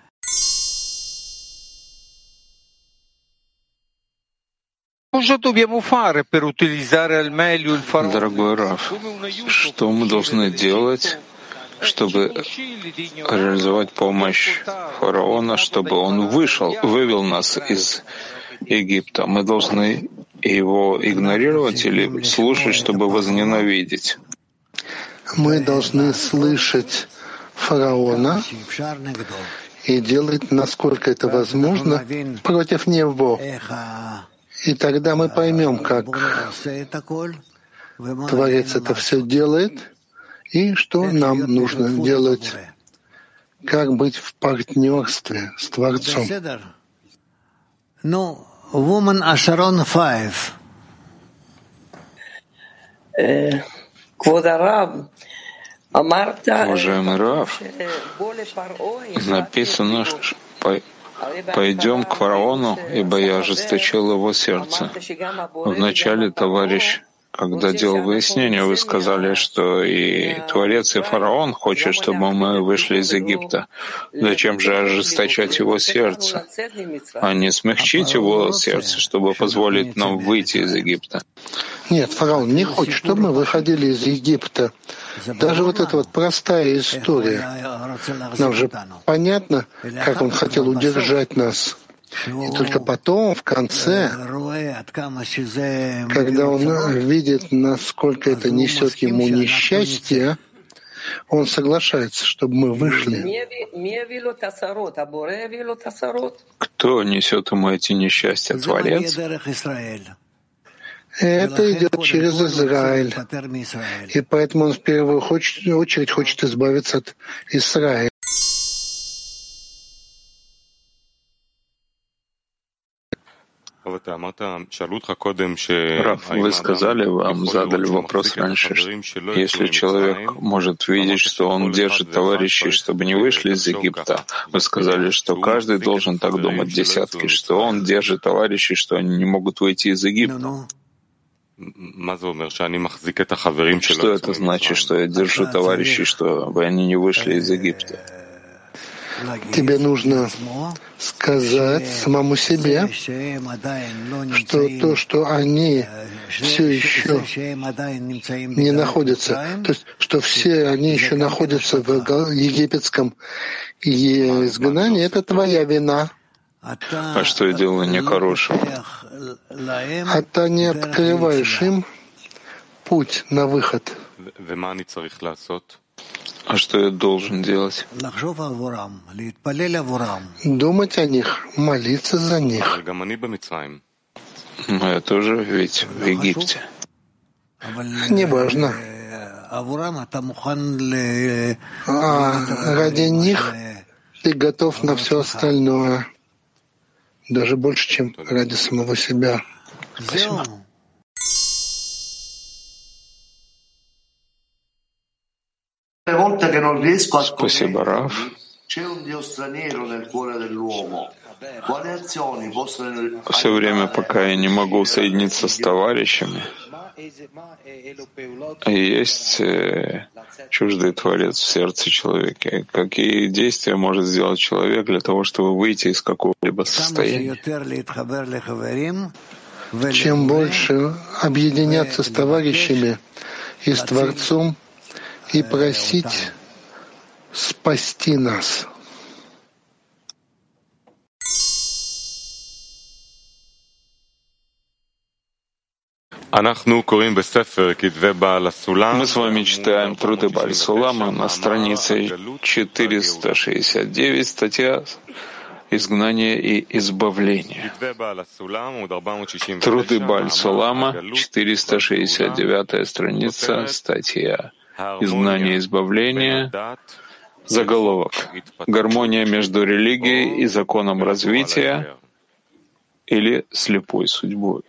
Speaker 5: Дорогой Рав, что мы должны делать, чтобы реализовать помощь фараона, чтобы он вывел нас из Египта? Мы должны его игнорировать или слушать, чтобы возненавидеть?
Speaker 6: Мы должны слышать фараона и делать, насколько это возможно, против него. И тогда мы поймем, как Творец это все делает и что нам нужно делать, как быть в партнерстве с Творцом.
Speaker 8: Woman Asharon 5.
Speaker 5: Уважаемый Рав, написано, что пойдем к фараону, ибо я ожесточил его сердце. Вначале, товарищ, когда делал выяснение, вы сказали, что и Творец, и фараон хочет, чтобы мы вышли из Египта. Зачем же ожесточать его сердце, а не смягчить его сердце, чтобы позволить нам выйти из Египта?
Speaker 6: Нет, фараон не хочет, чтобы мы выходили из Египта. Даже вот эта вот простая история. Нам же понятно, как он хотел удержать нас. И только потом, в конце, когда он видит, насколько это несет ему несчастье, он соглашается, чтобы мы вышли.
Speaker 5: Кто несет ему эти несчастья? Творец?
Speaker 6: Это идет через Израиль. И поэтому он в первую очередь хочет избавиться от Израиля.
Speaker 5: Раф, вы сказали, вам задали вопрос раньше, если человек может видеть, что он держит товарищей, чтобы не вышли из Египта, вы сказали, что каждый должен так думать, десятки, что он держит товарищей, что они не могут выйти из Египта. Что это значит, что я держу товарищей, чтобы они не вышли из Египта?
Speaker 6: Тебе нужно сказать самому себе, что то, что они все еще не находятся, то есть, что все они еще находятся в египетском изгнании, это твоя вина.
Speaker 5: А что я делаю нехорошего?
Speaker 6: А ты не открываешь им путь на выход.
Speaker 5: А что я должен делать?
Speaker 6: Думать о них, молиться за них.
Speaker 5: Но я тоже ведь в Египте.
Speaker 6: Неважно. А ради них ты готов на все остальное. Даже больше, чем ради самого себя.
Speaker 5: Спасибо. Спасибо, Рав. Все время, пока я не могу соединиться с товарищами, есть чуждый Творец в сердце человека. Какие действия может сделать человек для того, чтобы выйти из какого-либо состояния?
Speaker 6: Чем больше объединяться с товарищами и с Творцом и просить спасти нас.
Speaker 5: Мы с вами читаем труды Бааль-Сулама на странице 469, статья «Изгнание и избавление». Труды Бааль-Сулама, 469 страница, статья «Изгнание и избавление», заголовок «Гармония между религией и законом развития или слепой судьбой».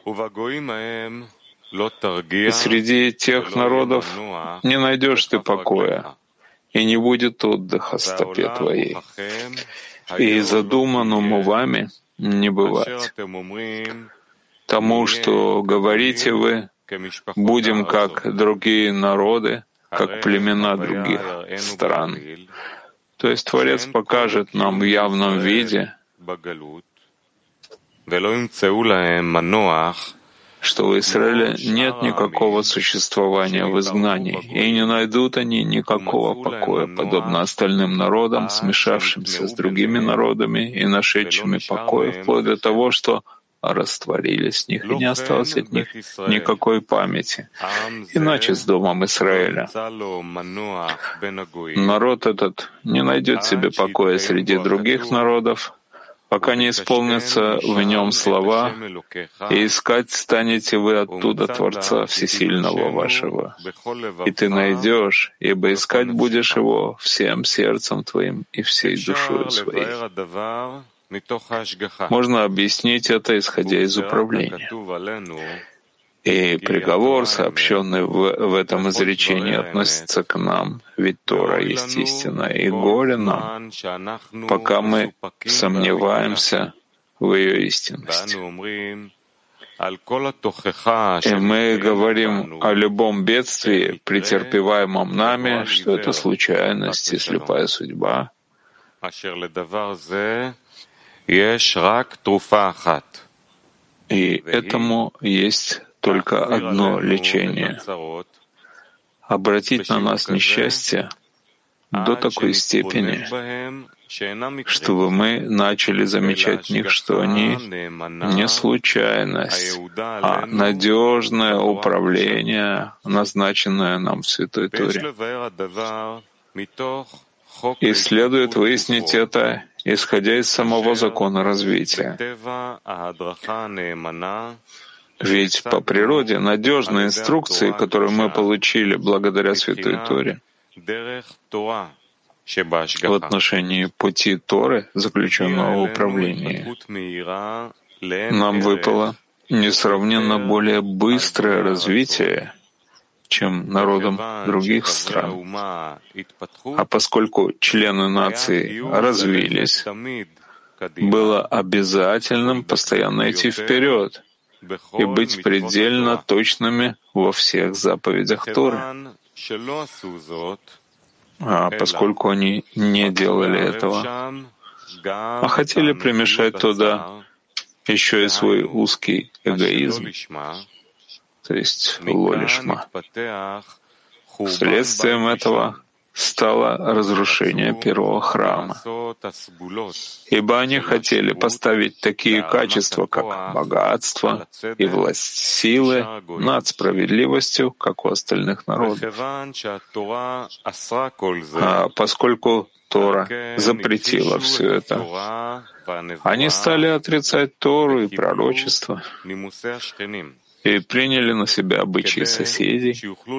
Speaker 5: И среди тех народов не найдешь ты покоя, и не будет отдыха стопе твоей, и задуманному вами не бывать. Тому, что говорите вы, будем как другие народы, как племена других стран. То есть Творец покажет нам в явном виде, что в Израиле нет никакого существования в изгнании, и не найдут они никакого покоя, подобно остальным народам, смешавшимся с другими народами и нашедшими покой, вплоть до того, что растворились с них, и не осталось от них никакой памяти. Иначе с Домом Израиля. Народ этот не найдет себе покоя среди других народов, пока не исполнятся в нем слова, и искать станете вы оттуда Творца Всесильного вашего. И ты найдешь, ибо искать будешь его всем сердцем твоим и всей душою своей. Можно объяснить это, исходя из управления. И приговор, сообщенный в этом изречении, относится к нам, ведь Тора есть истина, и горе нам, пока мы сомневаемся в ее истинности. И мы говорим о любом бедствии, претерпеваемом нами, что это случайность и слепая судьба. И этому есть только одно лечение — обратить на нас несчастье до такой степени, чтобы мы начали замечать в них, что они не случайность, а надежное управление, назначенное нам в Святой Торе. И следует выяснить это, исходя из самого закона развития. Ведь по природе надежные инструкции, которые мы получили благодаря Святой Торе, в отношении пути Торы, заключенного в управлении, нам выпало несравненно более быстрое развитие, чем народам других стран. А поскольку члены нации развились, было обязательным постоянно идти вперед и быть предельно точными во всех заповедях Торы. А поскольку они не делали этого, а хотели примешать туда еще и свой узкий эгоизм, то есть лолишма, следствием этого стало разрушение первого храма, ибо они хотели поставить такие качества, как богатство и власть силы, над справедливостью, как у остальных народов. А поскольку Тора запретила все это, они стали отрицать Тору и пророчество и приняли на себя обычаи соседей,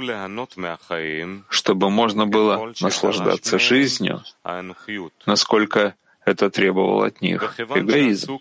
Speaker 5: чтобы можно было наслаждаться жизнью, насколько это требовал от них эгоизм.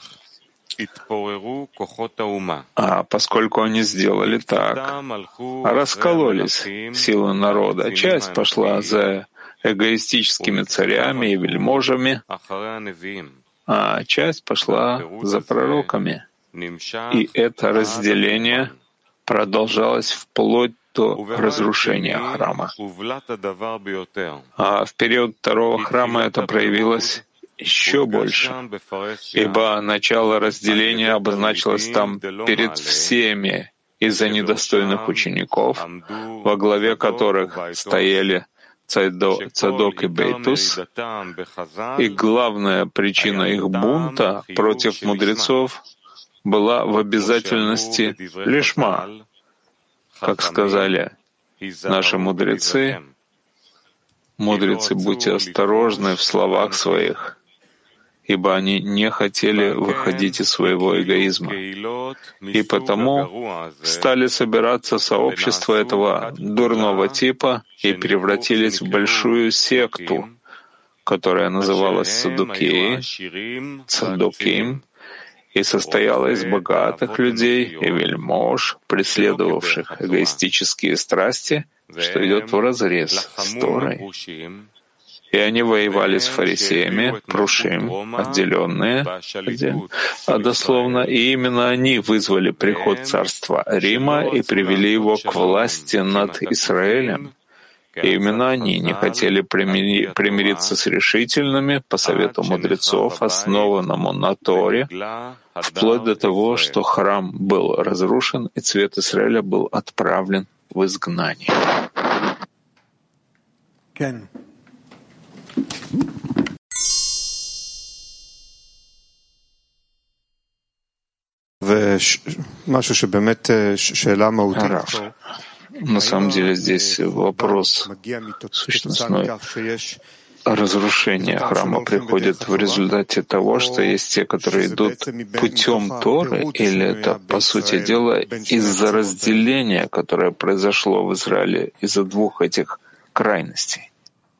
Speaker 5: А поскольку они сделали так, раскололись силы народа, часть пошла за эгоистическими царями и вельможами, а часть пошла за пророками. И это разделение продолжалось вплоть до разрушения храма. А в период второго храма это проявилось еще больше, ибо начало разделения обозначилось там перед всеми из-за недостойных учеников, во главе которых стояли Цадок и Бейтус, и главная причина их бунта против мудрецов была в обязательности лишма. Как сказали наши мудрецы, будьте осторожны в словах своих, ибо они не хотели выходить из своего эгоизма. И потому стали собираться сообщества этого дурного типа и превратились в большую секту, которая называлась Цадуким, и состояла из богатых людей и вельмож, преследовавших эгоистические страсти, что идет вразрез с Торой. И они воевали с фарисеями, прушим, отделенные, а дословно, и именно они вызвали приход царства Рима и привели его к власти над Израилем. И именно они не хотели примириться с решительными, по совету мудрецов, основанному на Торе, вплоть до того, что храм был разрушен, и цвет Израиля был отправлен в изгнание. Раф, на самом деле здесь вопрос сущностной. Разрушение храма приходит в результате того, что есть те, которые идут путем Торы, или это, по сути дела, из-за разделения, которое произошло в Израиле, из-за двух этих крайностей?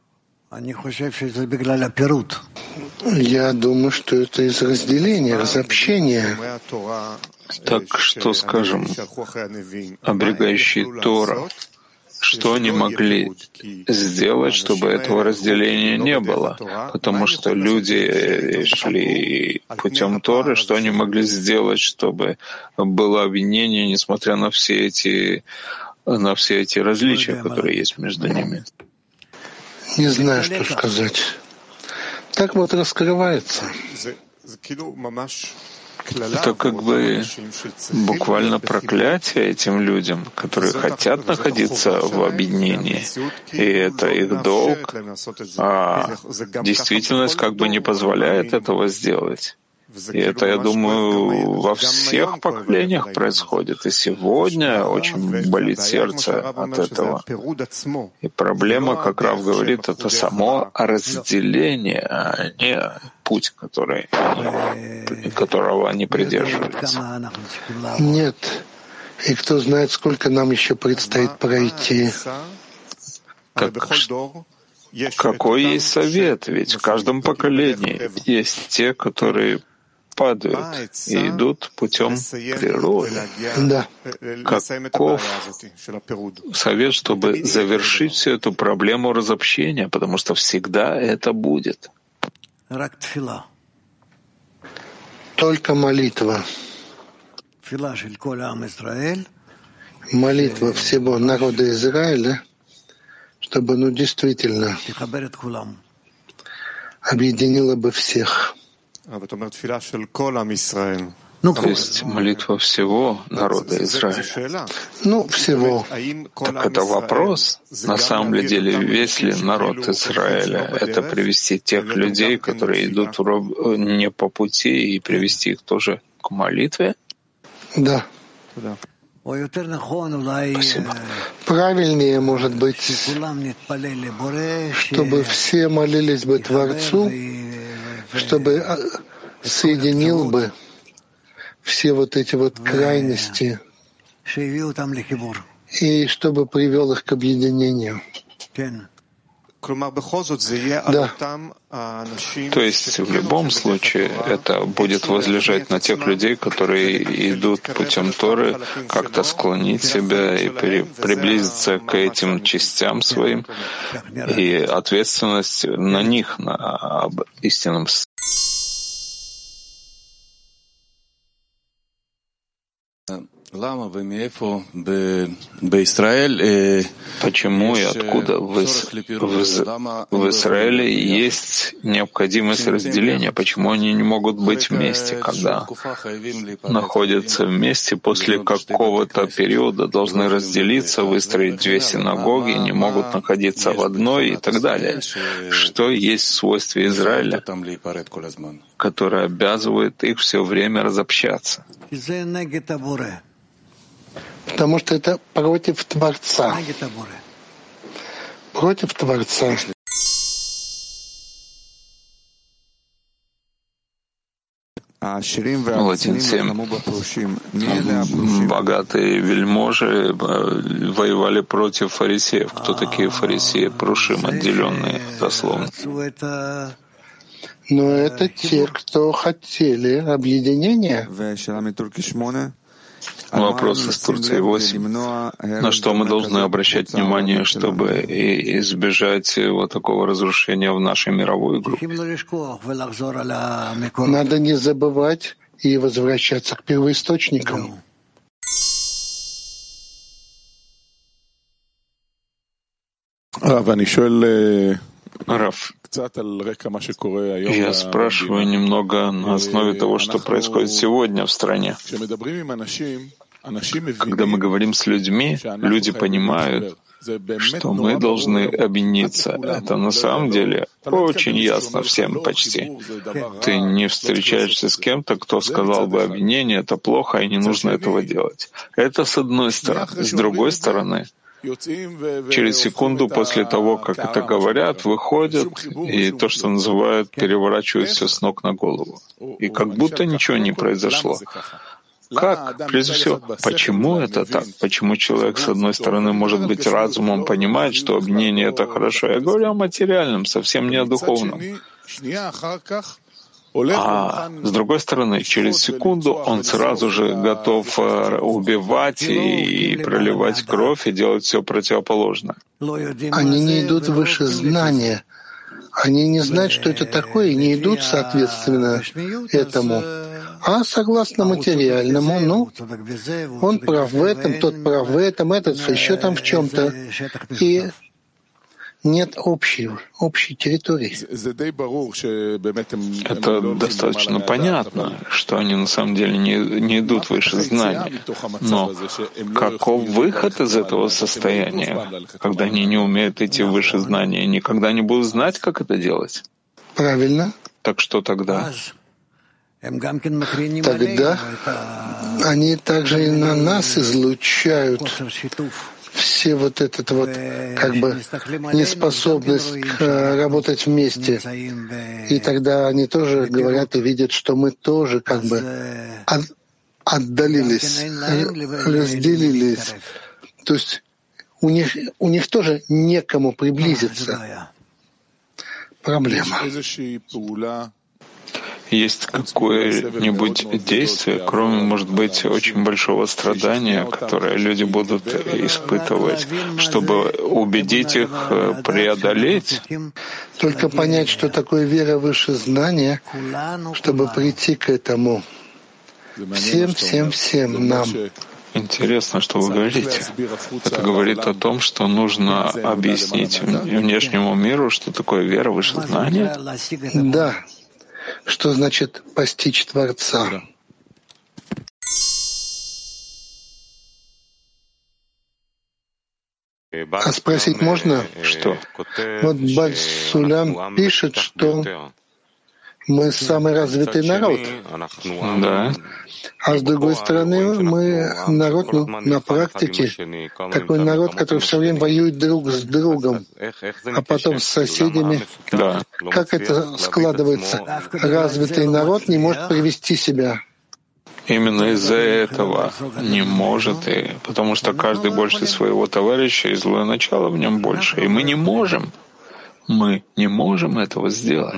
Speaker 6: Я думаю, что это из разделения, разобщения.
Speaker 5: Так что, скажем, оберегающие Тора, что они могли сделать, чтобы этого разделения не было? Потому что люди шли путем Торы, что они могли сделать, чтобы было объединение, несмотря на все эти различия, которые есть между ними?
Speaker 6: Не знаю, что сказать. Так вот раскрывается.
Speaker 5: Это как бы буквально проклятие этим людям, которые хотят находиться в объединении, и это их долг, а действительность как бы не позволяет этого сделать. И это, я думаю, во всех поколениях происходит. И сегодня очень болит сердце от этого. И проблема, как Рав говорит, это само разделение, а не путь, которого они придерживаются.
Speaker 6: Нет. И кто знает, сколько нам еще предстоит пройти.
Speaker 5: Какой есть совет? Ведь в каждом поколении есть те, которые падают и идут путем природы.
Speaker 6: Да.
Speaker 5: Каков совет, чтобы завершить всю эту проблему разобщения, потому что всегда это будет?
Speaker 6: Только молитва. Молитва всего народа Израиля, чтобы действительно объединила бы всех.
Speaker 5: То есть молитва всего народа Израиля.
Speaker 6: Всего.
Speaker 5: Так это вопрос. На самом деле, весь ли народ Израиля — это привести тех людей, которые идут не по пути, и привести их тоже к молитве?
Speaker 6: Да.
Speaker 5: Спасибо.
Speaker 6: Правильнее, может быть, чтобы все молились бы Творцу, чтобы соединил бы все вот эти вот крайности и чтобы привел их к объединению. Да.
Speaker 5: То есть в любом случае это будет возлежать на тех людей, которые идут путем Торы, как-то склонить себя и приблизиться к этим частям своим, и ответственность на них, об истинном. Почему и откуда в Израиле есть необходимость разделения? Почему они не могут быть вместе, когда находятся вместе после какого-то периода, должны разделиться, выстроить две синагоги, не могут находиться в одной и так далее? Что есть в свойстве Израиля, которое обязывает их все время разобщаться?
Speaker 6: Потому что это против Творца. Против Творца.
Speaker 5: Латин 7. Богатые вельможи воевали против фарисеев. Кто такие фарисеи? Прушим, отделенные дословно.
Speaker 6: Но это те, кто хотели объединения.
Speaker 5: Вопрос из Турции 8. На что мы должны обращать внимание, чтобы избежать вот такого разрушения в нашей мировой группе?
Speaker 6: Надо не забывать и возвращаться к первоисточникам.
Speaker 5: Раф, я спрашиваю немного на основе того, что происходит сегодня в стране. Когда мы говорим с людьми, люди понимают, что мы должны объединиться. Это на самом деле очень ясно всем почти. Ты не встречаешься с кем-то, кто сказал бы, объединение — это плохо, и не нужно этого делать. Это с одной стороны. С другой стороны, через секунду после того, как это говорят, выходят и то, что называют, переворачивают все с ног на голову. И как будто ничего не произошло. Как? Прежде всего, почему это так? Почему человек, с одной стороны, может быть, разумом понимает, что объединение — это хорошо? Я говорю о материальном, совсем не о духовном. А с другой стороны, через секунду он сразу же готов убивать и проливать кровь и делать все противоположное.
Speaker 6: Они не идут выше знания. Они не знают, что это такое, и не идут соответственно этому. А согласно материальному, он прав в этом, тот прав в этом, этот еще там в чем-то. И нет общей территории.
Speaker 5: Это достаточно понятно, что они на самом деле не идут выше знания. Но каков выход из этого состояния, когда они не умеют идти выше знания, никогда не будут знать, как это делать?
Speaker 6: Правильно.
Speaker 5: Так что тогда?
Speaker 6: Тогда они также и на нас излучают все вот этот вот как бы неспособность работать вместе. И тогда они тоже говорят и видят, что мы тоже как бы отдалились, разделились. То есть у них тоже некому приблизиться. Проблема.
Speaker 5: Есть какое-нибудь действие, кроме, может быть, очень большого страдания, которое люди будут испытывать, чтобы убедить их преодолеть?
Speaker 6: Только понять, что такое вера выше знания, чтобы прийти к этому. Всем нам.
Speaker 5: Интересно, что вы говорите. Это говорит о том, что нужно объяснить внешнему миру, что такое вера выше знания?
Speaker 6: Да. Что значит постичь Творца? А спросить можно?
Speaker 5: Что?
Speaker 6: Вот Баль Сулям пишет, что мы самый развитый народ.
Speaker 5: Да.
Speaker 6: А с другой стороны, мы народ на практике, такой народ, который все время воюет друг с другом, а потом с соседями.
Speaker 5: Да.
Speaker 6: Как это складывается? Развитый народ не может привести себя.
Speaker 5: Именно из-за этого не может, потому что каждый больше своего товарища, и злое начало в нем больше. И мы не можем этого сделать.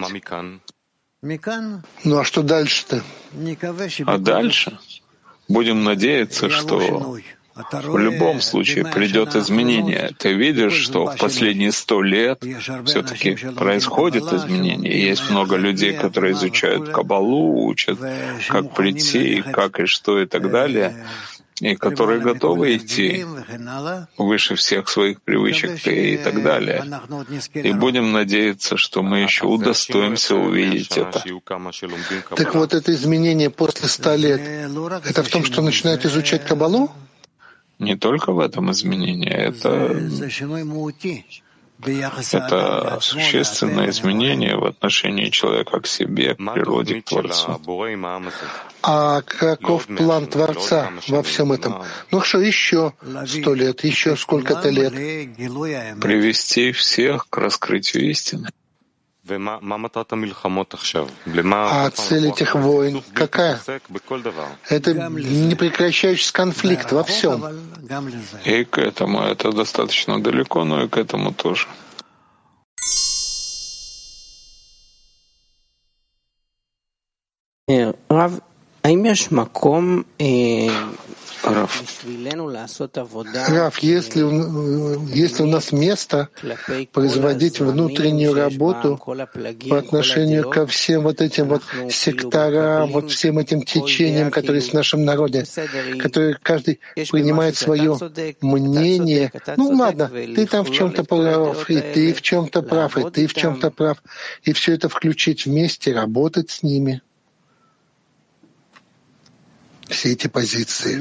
Speaker 6: Ну а что дальше-то?
Speaker 5: А дальше будем надеяться, что в любом случае придет изменение. Ты видишь, что в последние 100 лет все-таки происходит изменение. Есть много людей, которые изучают Каббалу, учат, как прийти, как и что и так далее. и которые готовы идти выше всех своих привычек и так далее. И будем надеяться, что мы еще удостоимся увидеть это.
Speaker 6: Так вот, это изменение после 100 лет, это в том, что начинают изучать Каббалу?
Speaker 5: Не только в этом изменение, это существенное изменение в отношении человека к себе, к природе, к Творцу.
Speaker 6: А каков план Творца во всем этом? Ну хорошо, еще 100 лет, еще сколько-то лет.
Speaker 5: Привести всех к раскрытию истины.
Speaker 6: А цель этих войн какая? Это непрекращающийся конфликт во всем.
Speaker 5: И к этому это достаточно далеко, но и к этому тоже.
Speaker 9: Рав,
Speaker 6: если у нас место производить внутреннюю работу по отношению ко всем вот этим вот секторам, вот всем этим течениям, которые есть в нашем народе, которые каждый принимает свое мнение. Ну ладно, ты там в чем-то прав, и ты в чем-то прав, и ты в чем-то прав. И все это включить вместе, работать с ними. Все эти позиции.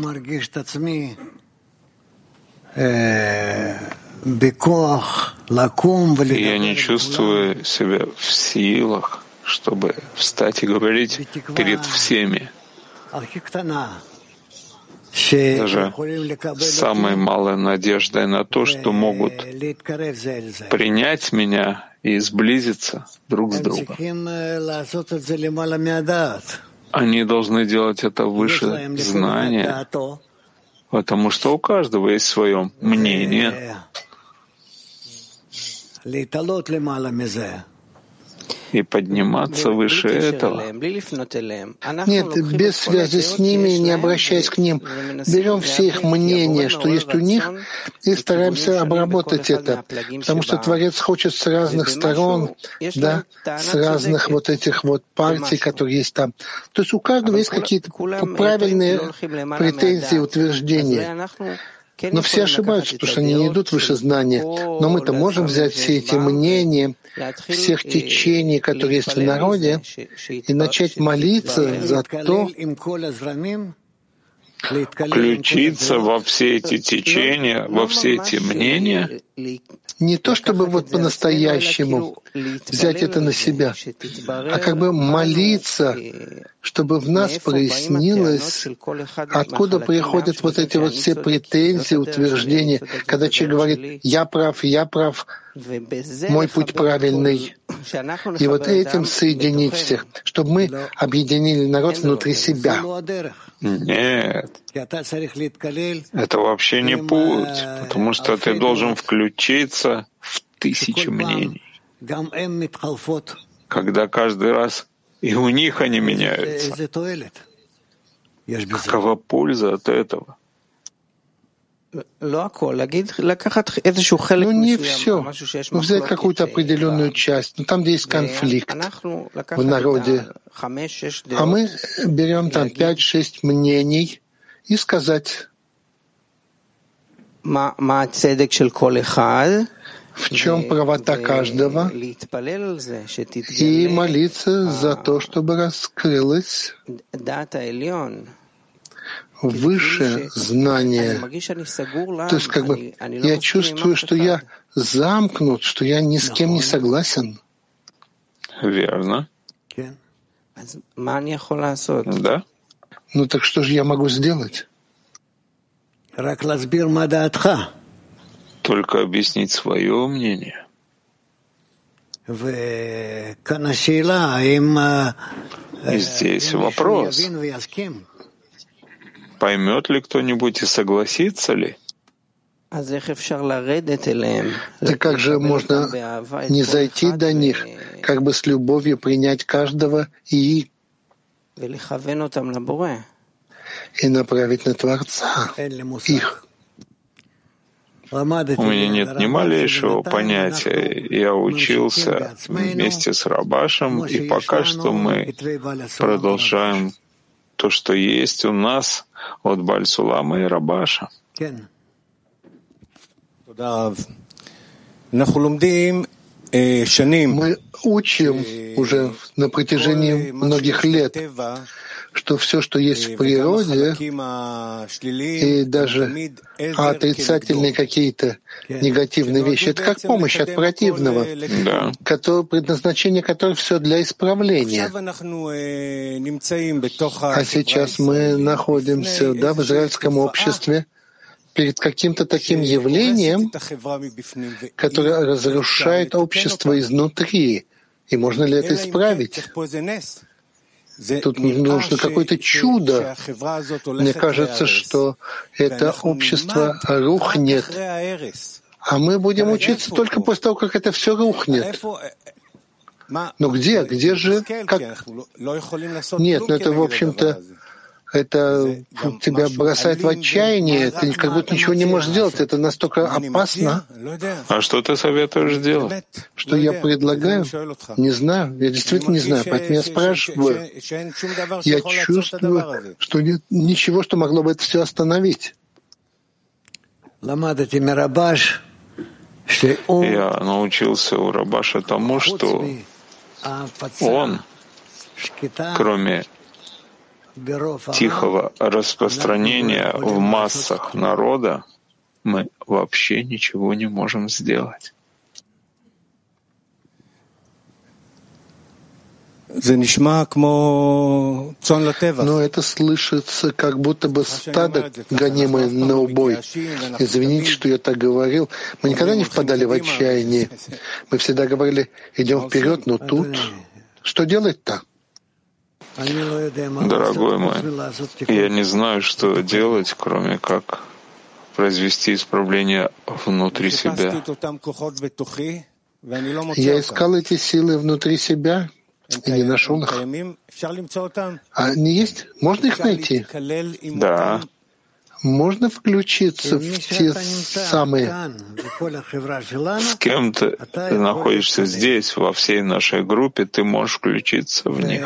Speaker 5: Я не чувствую себя в силах, чтобы встать и говорить перед всеми. Даже самой малой надеждой на то, что могут принять меня и сблизиться друг с другом. Они должны делать это выше знания, потому что у каждого есть свое мнение. И подниматься выше этого.
Speaker 6: Нет, без связи с ними, не обращаясь к ним. Берем все их мнения, что есть у них, и стараемся обработать это. Потому что Творец хочет с разных сторон, да, с разных вот этих вот партий, которые есть там. То есть у каждого есть какие-то правильные претензии, утверждения. Но все ошибаются, потому что они не идут выше знания. Но мы-то можем взять все эти мнения, всех течений, которые есть в народе, и начать молиться за то,
Speaker 5: включиться во все эти течения, во все эти мнения,
Speaker 6: не то чтобы вот по-настоящему взять это на себя, а как бы молиться, чтобы в нас прояснилось, откуда приходят вот эти вот все претензии, утверждения, когда человек говорит «я прав, мой путь правильный». И вот этим соединить всех, чтобы мы объединили народ внутри себя.
Speaker 5: Нет, это вообще не путь, потому что ты должен включиться в тысячи мнений, когда каждый раз и у них они меняются. Какова польза от этого?
Speaker 6: Ну, не все. Ну, взять какую-то определенную часть. Ну, там, где есть конфликт в народе. А мы берем там 5-6 мнений и сказать, в чем правота каждого, и молиться за то, чтобы раскрылось высшее знание. То есть как бы я чувствую, что я замкнут, что я ни с кем не согласен.
Speaker 5: Верно. Да.
Speaker 6: Ну так что же я могу сделать?
Speaker 5: Только объяснить свое мнение. И здесь вопрос. Поймет ли кто-нибудь и согласится ли?
Speaker 6: Так как же можно не зайти до них, как бы с любовью принять каждого и направить на Творца их?
Speaker 5: У меня нет ни малейшего понятия. Я учился вместе с Рабашем, и пока что мы продолжаем то, что есть у нас от Бааль-Сулама и Рабаша.
Speaker 6: Мы учим уже на протяжении многих лет, что все, что есть в природе, и даже отрицательные какие-то негативные вещи, это как помощь от противного, предназначение которого все для исправления. А сейчас мы находимся в израильском обществе перед каким-то таким явлением, которое разрушает общество изнутри. И можно ли это исправить? Тут нужно какое-то чудо. Мне кажется, что это общество рухнет. А мы будем учиться только после того, как это все рухнет. Но где? Где же? Как? Нет, ну это, в общем-то, это тебя бросает в отчаяние, ты как будто ничего не можешь сделать, это настолько опасно.
Speaker 5: А что ты советуешь делать?
Speaker 6: Что я предлагаю? Не знаю, я действительно не знаю, поэтому я спрашиваю. Я чувствую, что нет ничего, что могло бы это все остановить.
Speaker 5: Я научился у Рабаша тому, что он, кроме тихого распространения в массах народа, мы вообще ничего не можем сделать.
Speaker 6: Но это слышится, как будто бы стадо, гонимое на убой. Извините, что я так говорил. Мы никогда не впадали в отчаяние. Мы всегда говорили, идем вперед, но тут что делать-то?
Speaker 5: Дорогой мой, я не знаю, что делать, кроме как произвести исправление внутри себя.
Speaker 6: Я искал эти силы внутри себя и не нашел их. А они есть? Можно их найти?
Speaker 5: Да.
Speaker 6: Можно включиться в те самые...
Speaker 5: С кем ты находишься здесь, во всей нашей группе, ты можешь включиться в них.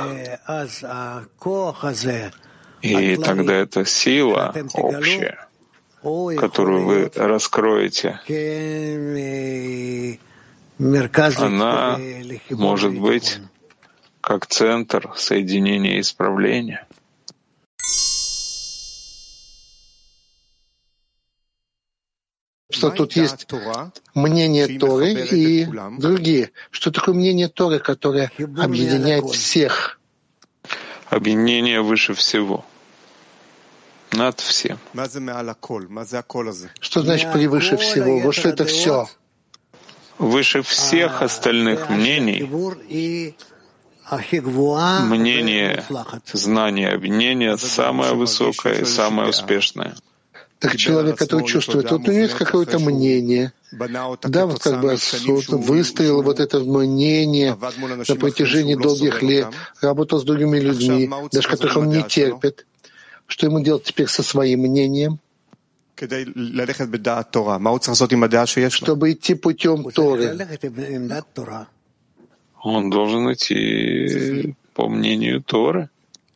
Speaker 5: И тогда эта сила общая, которую вы раскроете, она может быть как центр соединения и исправления.
Speaker 6: Что тут есть мнение Торы и другие. Что такое мнение Торы, которое объединяет всех?
Speaker 5: Объединение выше всего. Над всем.
Speaker 6: Что значит превыше всего? Вот что это все?
Speaker 5: Выше всех остальных мнений, мнение, знание, объединение самое высокое и самое успешное.
Speaker 6: Так человек, который чувствует, вот у него есть какое-то мнение, да, вот как бы выстроил вот это мнение на протяжении долгих лет, работал с другими людьми, даже которых он не терпит. Что ему делать теперь со своим мнением? Чтобы идти путем Торы.
Speaker 5: Он должен идти по мнению Торы.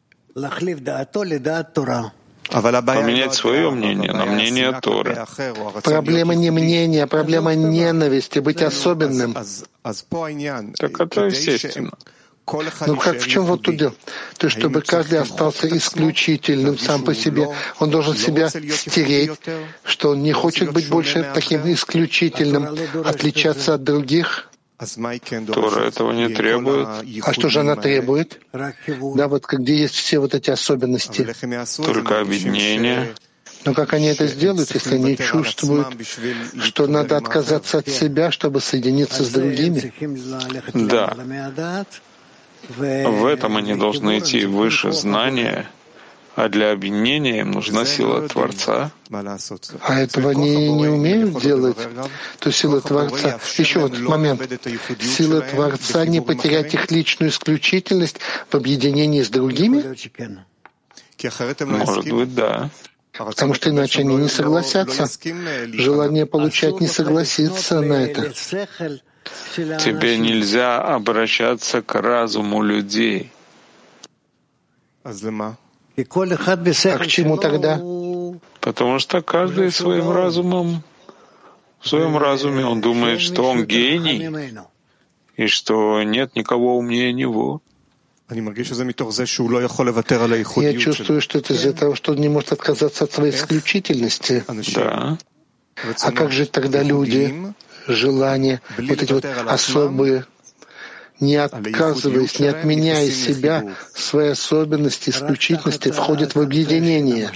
Speaker 5: Поменять свое мнение на мнение Торы.
Speaker 6: Проблема не мнения, проблема ненависти, быть особенным.
Speaker 5: Так это естественно.
Speaker 6: Ну как, в чем вот тут дело? То есть, чтобы каждый остался исключительным сам по себе, он должен себя стереть, что он не хочет быть больше таким исключительным, отличаться от других.
Speaker 5: Тора этого не требует.
Speaker 6: А что же она требует? Да, вот где есть все вот эти особенности.
Speaker 5: Только объединение.
Speaker 6: Но как они это сделают, если они чувствуют, что надо отказаться от себя, чтобы соединиться с другими?
Speaker 5: Да. В этом они должны идти выше знания, а для объединения им нужна сила Творца.
Speaker 6: А этого они не умеют делать. То сила Творца. Еще вот момент. Сила Творца не потерять их личную исключительность в объединении с другими?
Speaker 5: Может быть, да.
Speaker 6: Потому что иначе они не согласятся. Желание получать не согласится на это.
Speaker 5: Тебе нельзя обращаться к разуму людей.
Speaker 6: А к чему тогда?
Speaker 5: Потому что каждый своим разумом, в своем разуме он думает, что он гений, и что нет никого умнее него.
Speaker 6: Я чувствую, что это из-за того, что он не может отказаться от своей исключительности.
Speaker 5: Да.
Speaker 6: А как же тогда люди, желания, вот эти вот особые, не отказываясь, не отменяя себя, свои особенности, исключительности, входят в объединение?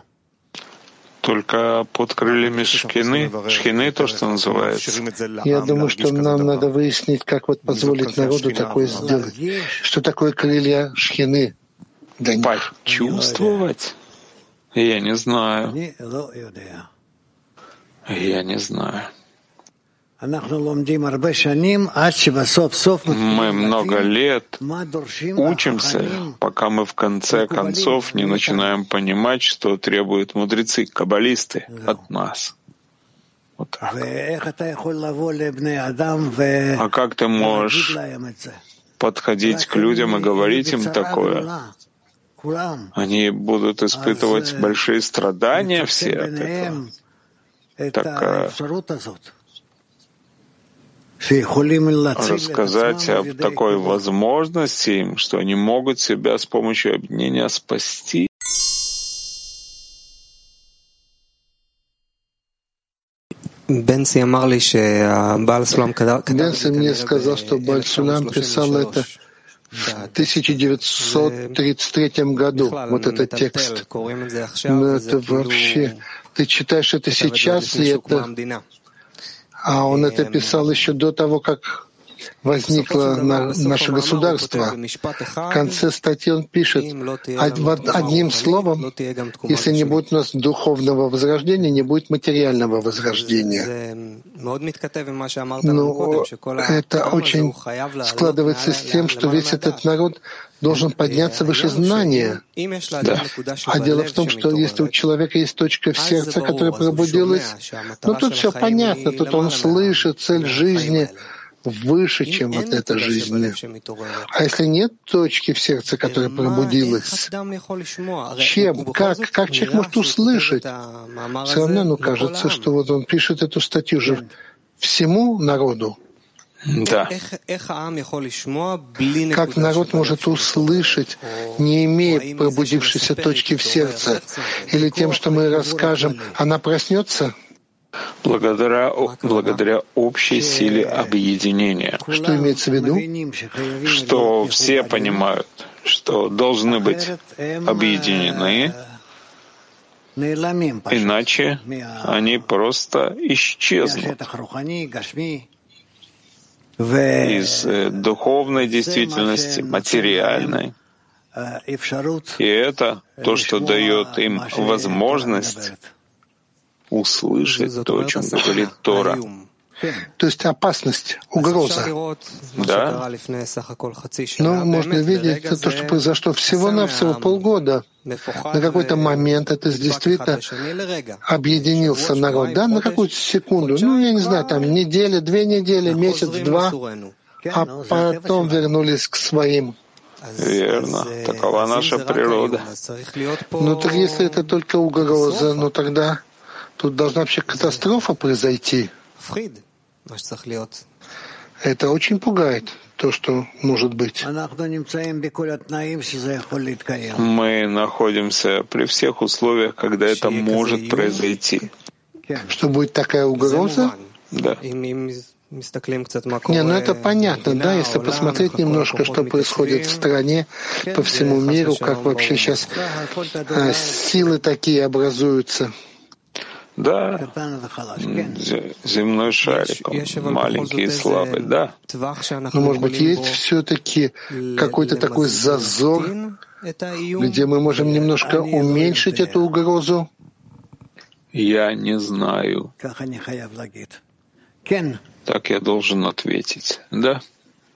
Speaker 5: Только под крыльями шхины, то, что называется.
Speaker 6: Я думаю, что нам надо выяснить, как вот позволить народу такое сделать. Что такое крылья шхины? Да
Speaker 5: почувствовать? Я не знаю. Я не знаю. Мы много лет учимся, пока мы в конце концов не начинаем понимать, что требуют мудрецы, каббалисты от нас. Вот так. А как ты можешь подходить к людям и говорить им такое? Они будут испытывать большие страдания все от этого. Так рассказать об такой возможности им, что они могут себя с помощью объединения спасти.
Speaker 9: Бенси мне
Speaker 6: сказал, что Бааль Сулам писал это в 1933 году, вот этот текст. Но это вообще... Ты читаешь это сейчас, и это... А он это писал еще до того, как возникло наше государство. В конце статьи он пишет, одним словом, если не будет у нас духовного возрождения, не будет материального возрождения. Но это очень складывается с тем, что весь этот народ должен подняться выше знания. Да. А дело в том, что если у человека есть точка в сердце, которая пробудилась, ну тут все понятно, тут он слышит цель жизни выше, чем вот эта жизнь. А если нет точки в сердце, которая пробудилась, чем, как человек может услышать? Все равно, кажется, что вот он пишет эту статью же всему народу.
Speaker 5: Да.
Speaker 6: Как народ может услышать, не имея пробудившейся точки в сердце, или тем, что мы расскажем, она проснется?
Speaker 5: Благодаря общей силе объединения.
Speaker 6: Что имеется в виду?
Speaker 5: Что все понимают, что должны быть объединены, иначе они просто исчезнут из духовной действительности, материальной. И это то, что дает им возможность услышать то, о чем говорит Тора.
Speaker 6: То есть опасность, угроза.
Speaker 5: Да.
Speaker 6: Но можно видеть то, что произошло всего-навсего полгода. На какой-то момент это действительно объединился народ, да, на какую-то секунду, я не знаю, там неделя, 2 недели, месяц, 2, а потом вернулись к своим.
Speaker 5: Верно, такова наша природа.
Speaker 6: Так если это только угроза, тогда тут должна вообще катастрофа произойти. Это очень пугает, то, что может быть.
Speaker 5: Мы находимся при всех условиях, когда это может произойти.
Speaker 6: Что будет такая угроза?
Speaker 5: Да.
Speaker 6: Это понятно, да, если посмотреть немножко, что происходит в стране, по всему миру, как вообще сейчас силы такие образуются.
Speaker 5: Да, земной шарик, он маленький и слабый, да.
Speaker 6: Но, может быть, есть все-таки какой-то такой зазор, где мы можем немножко уменьшить эту угрозу?
Speaker 5: Я не знаю. Так я должен ответить, да?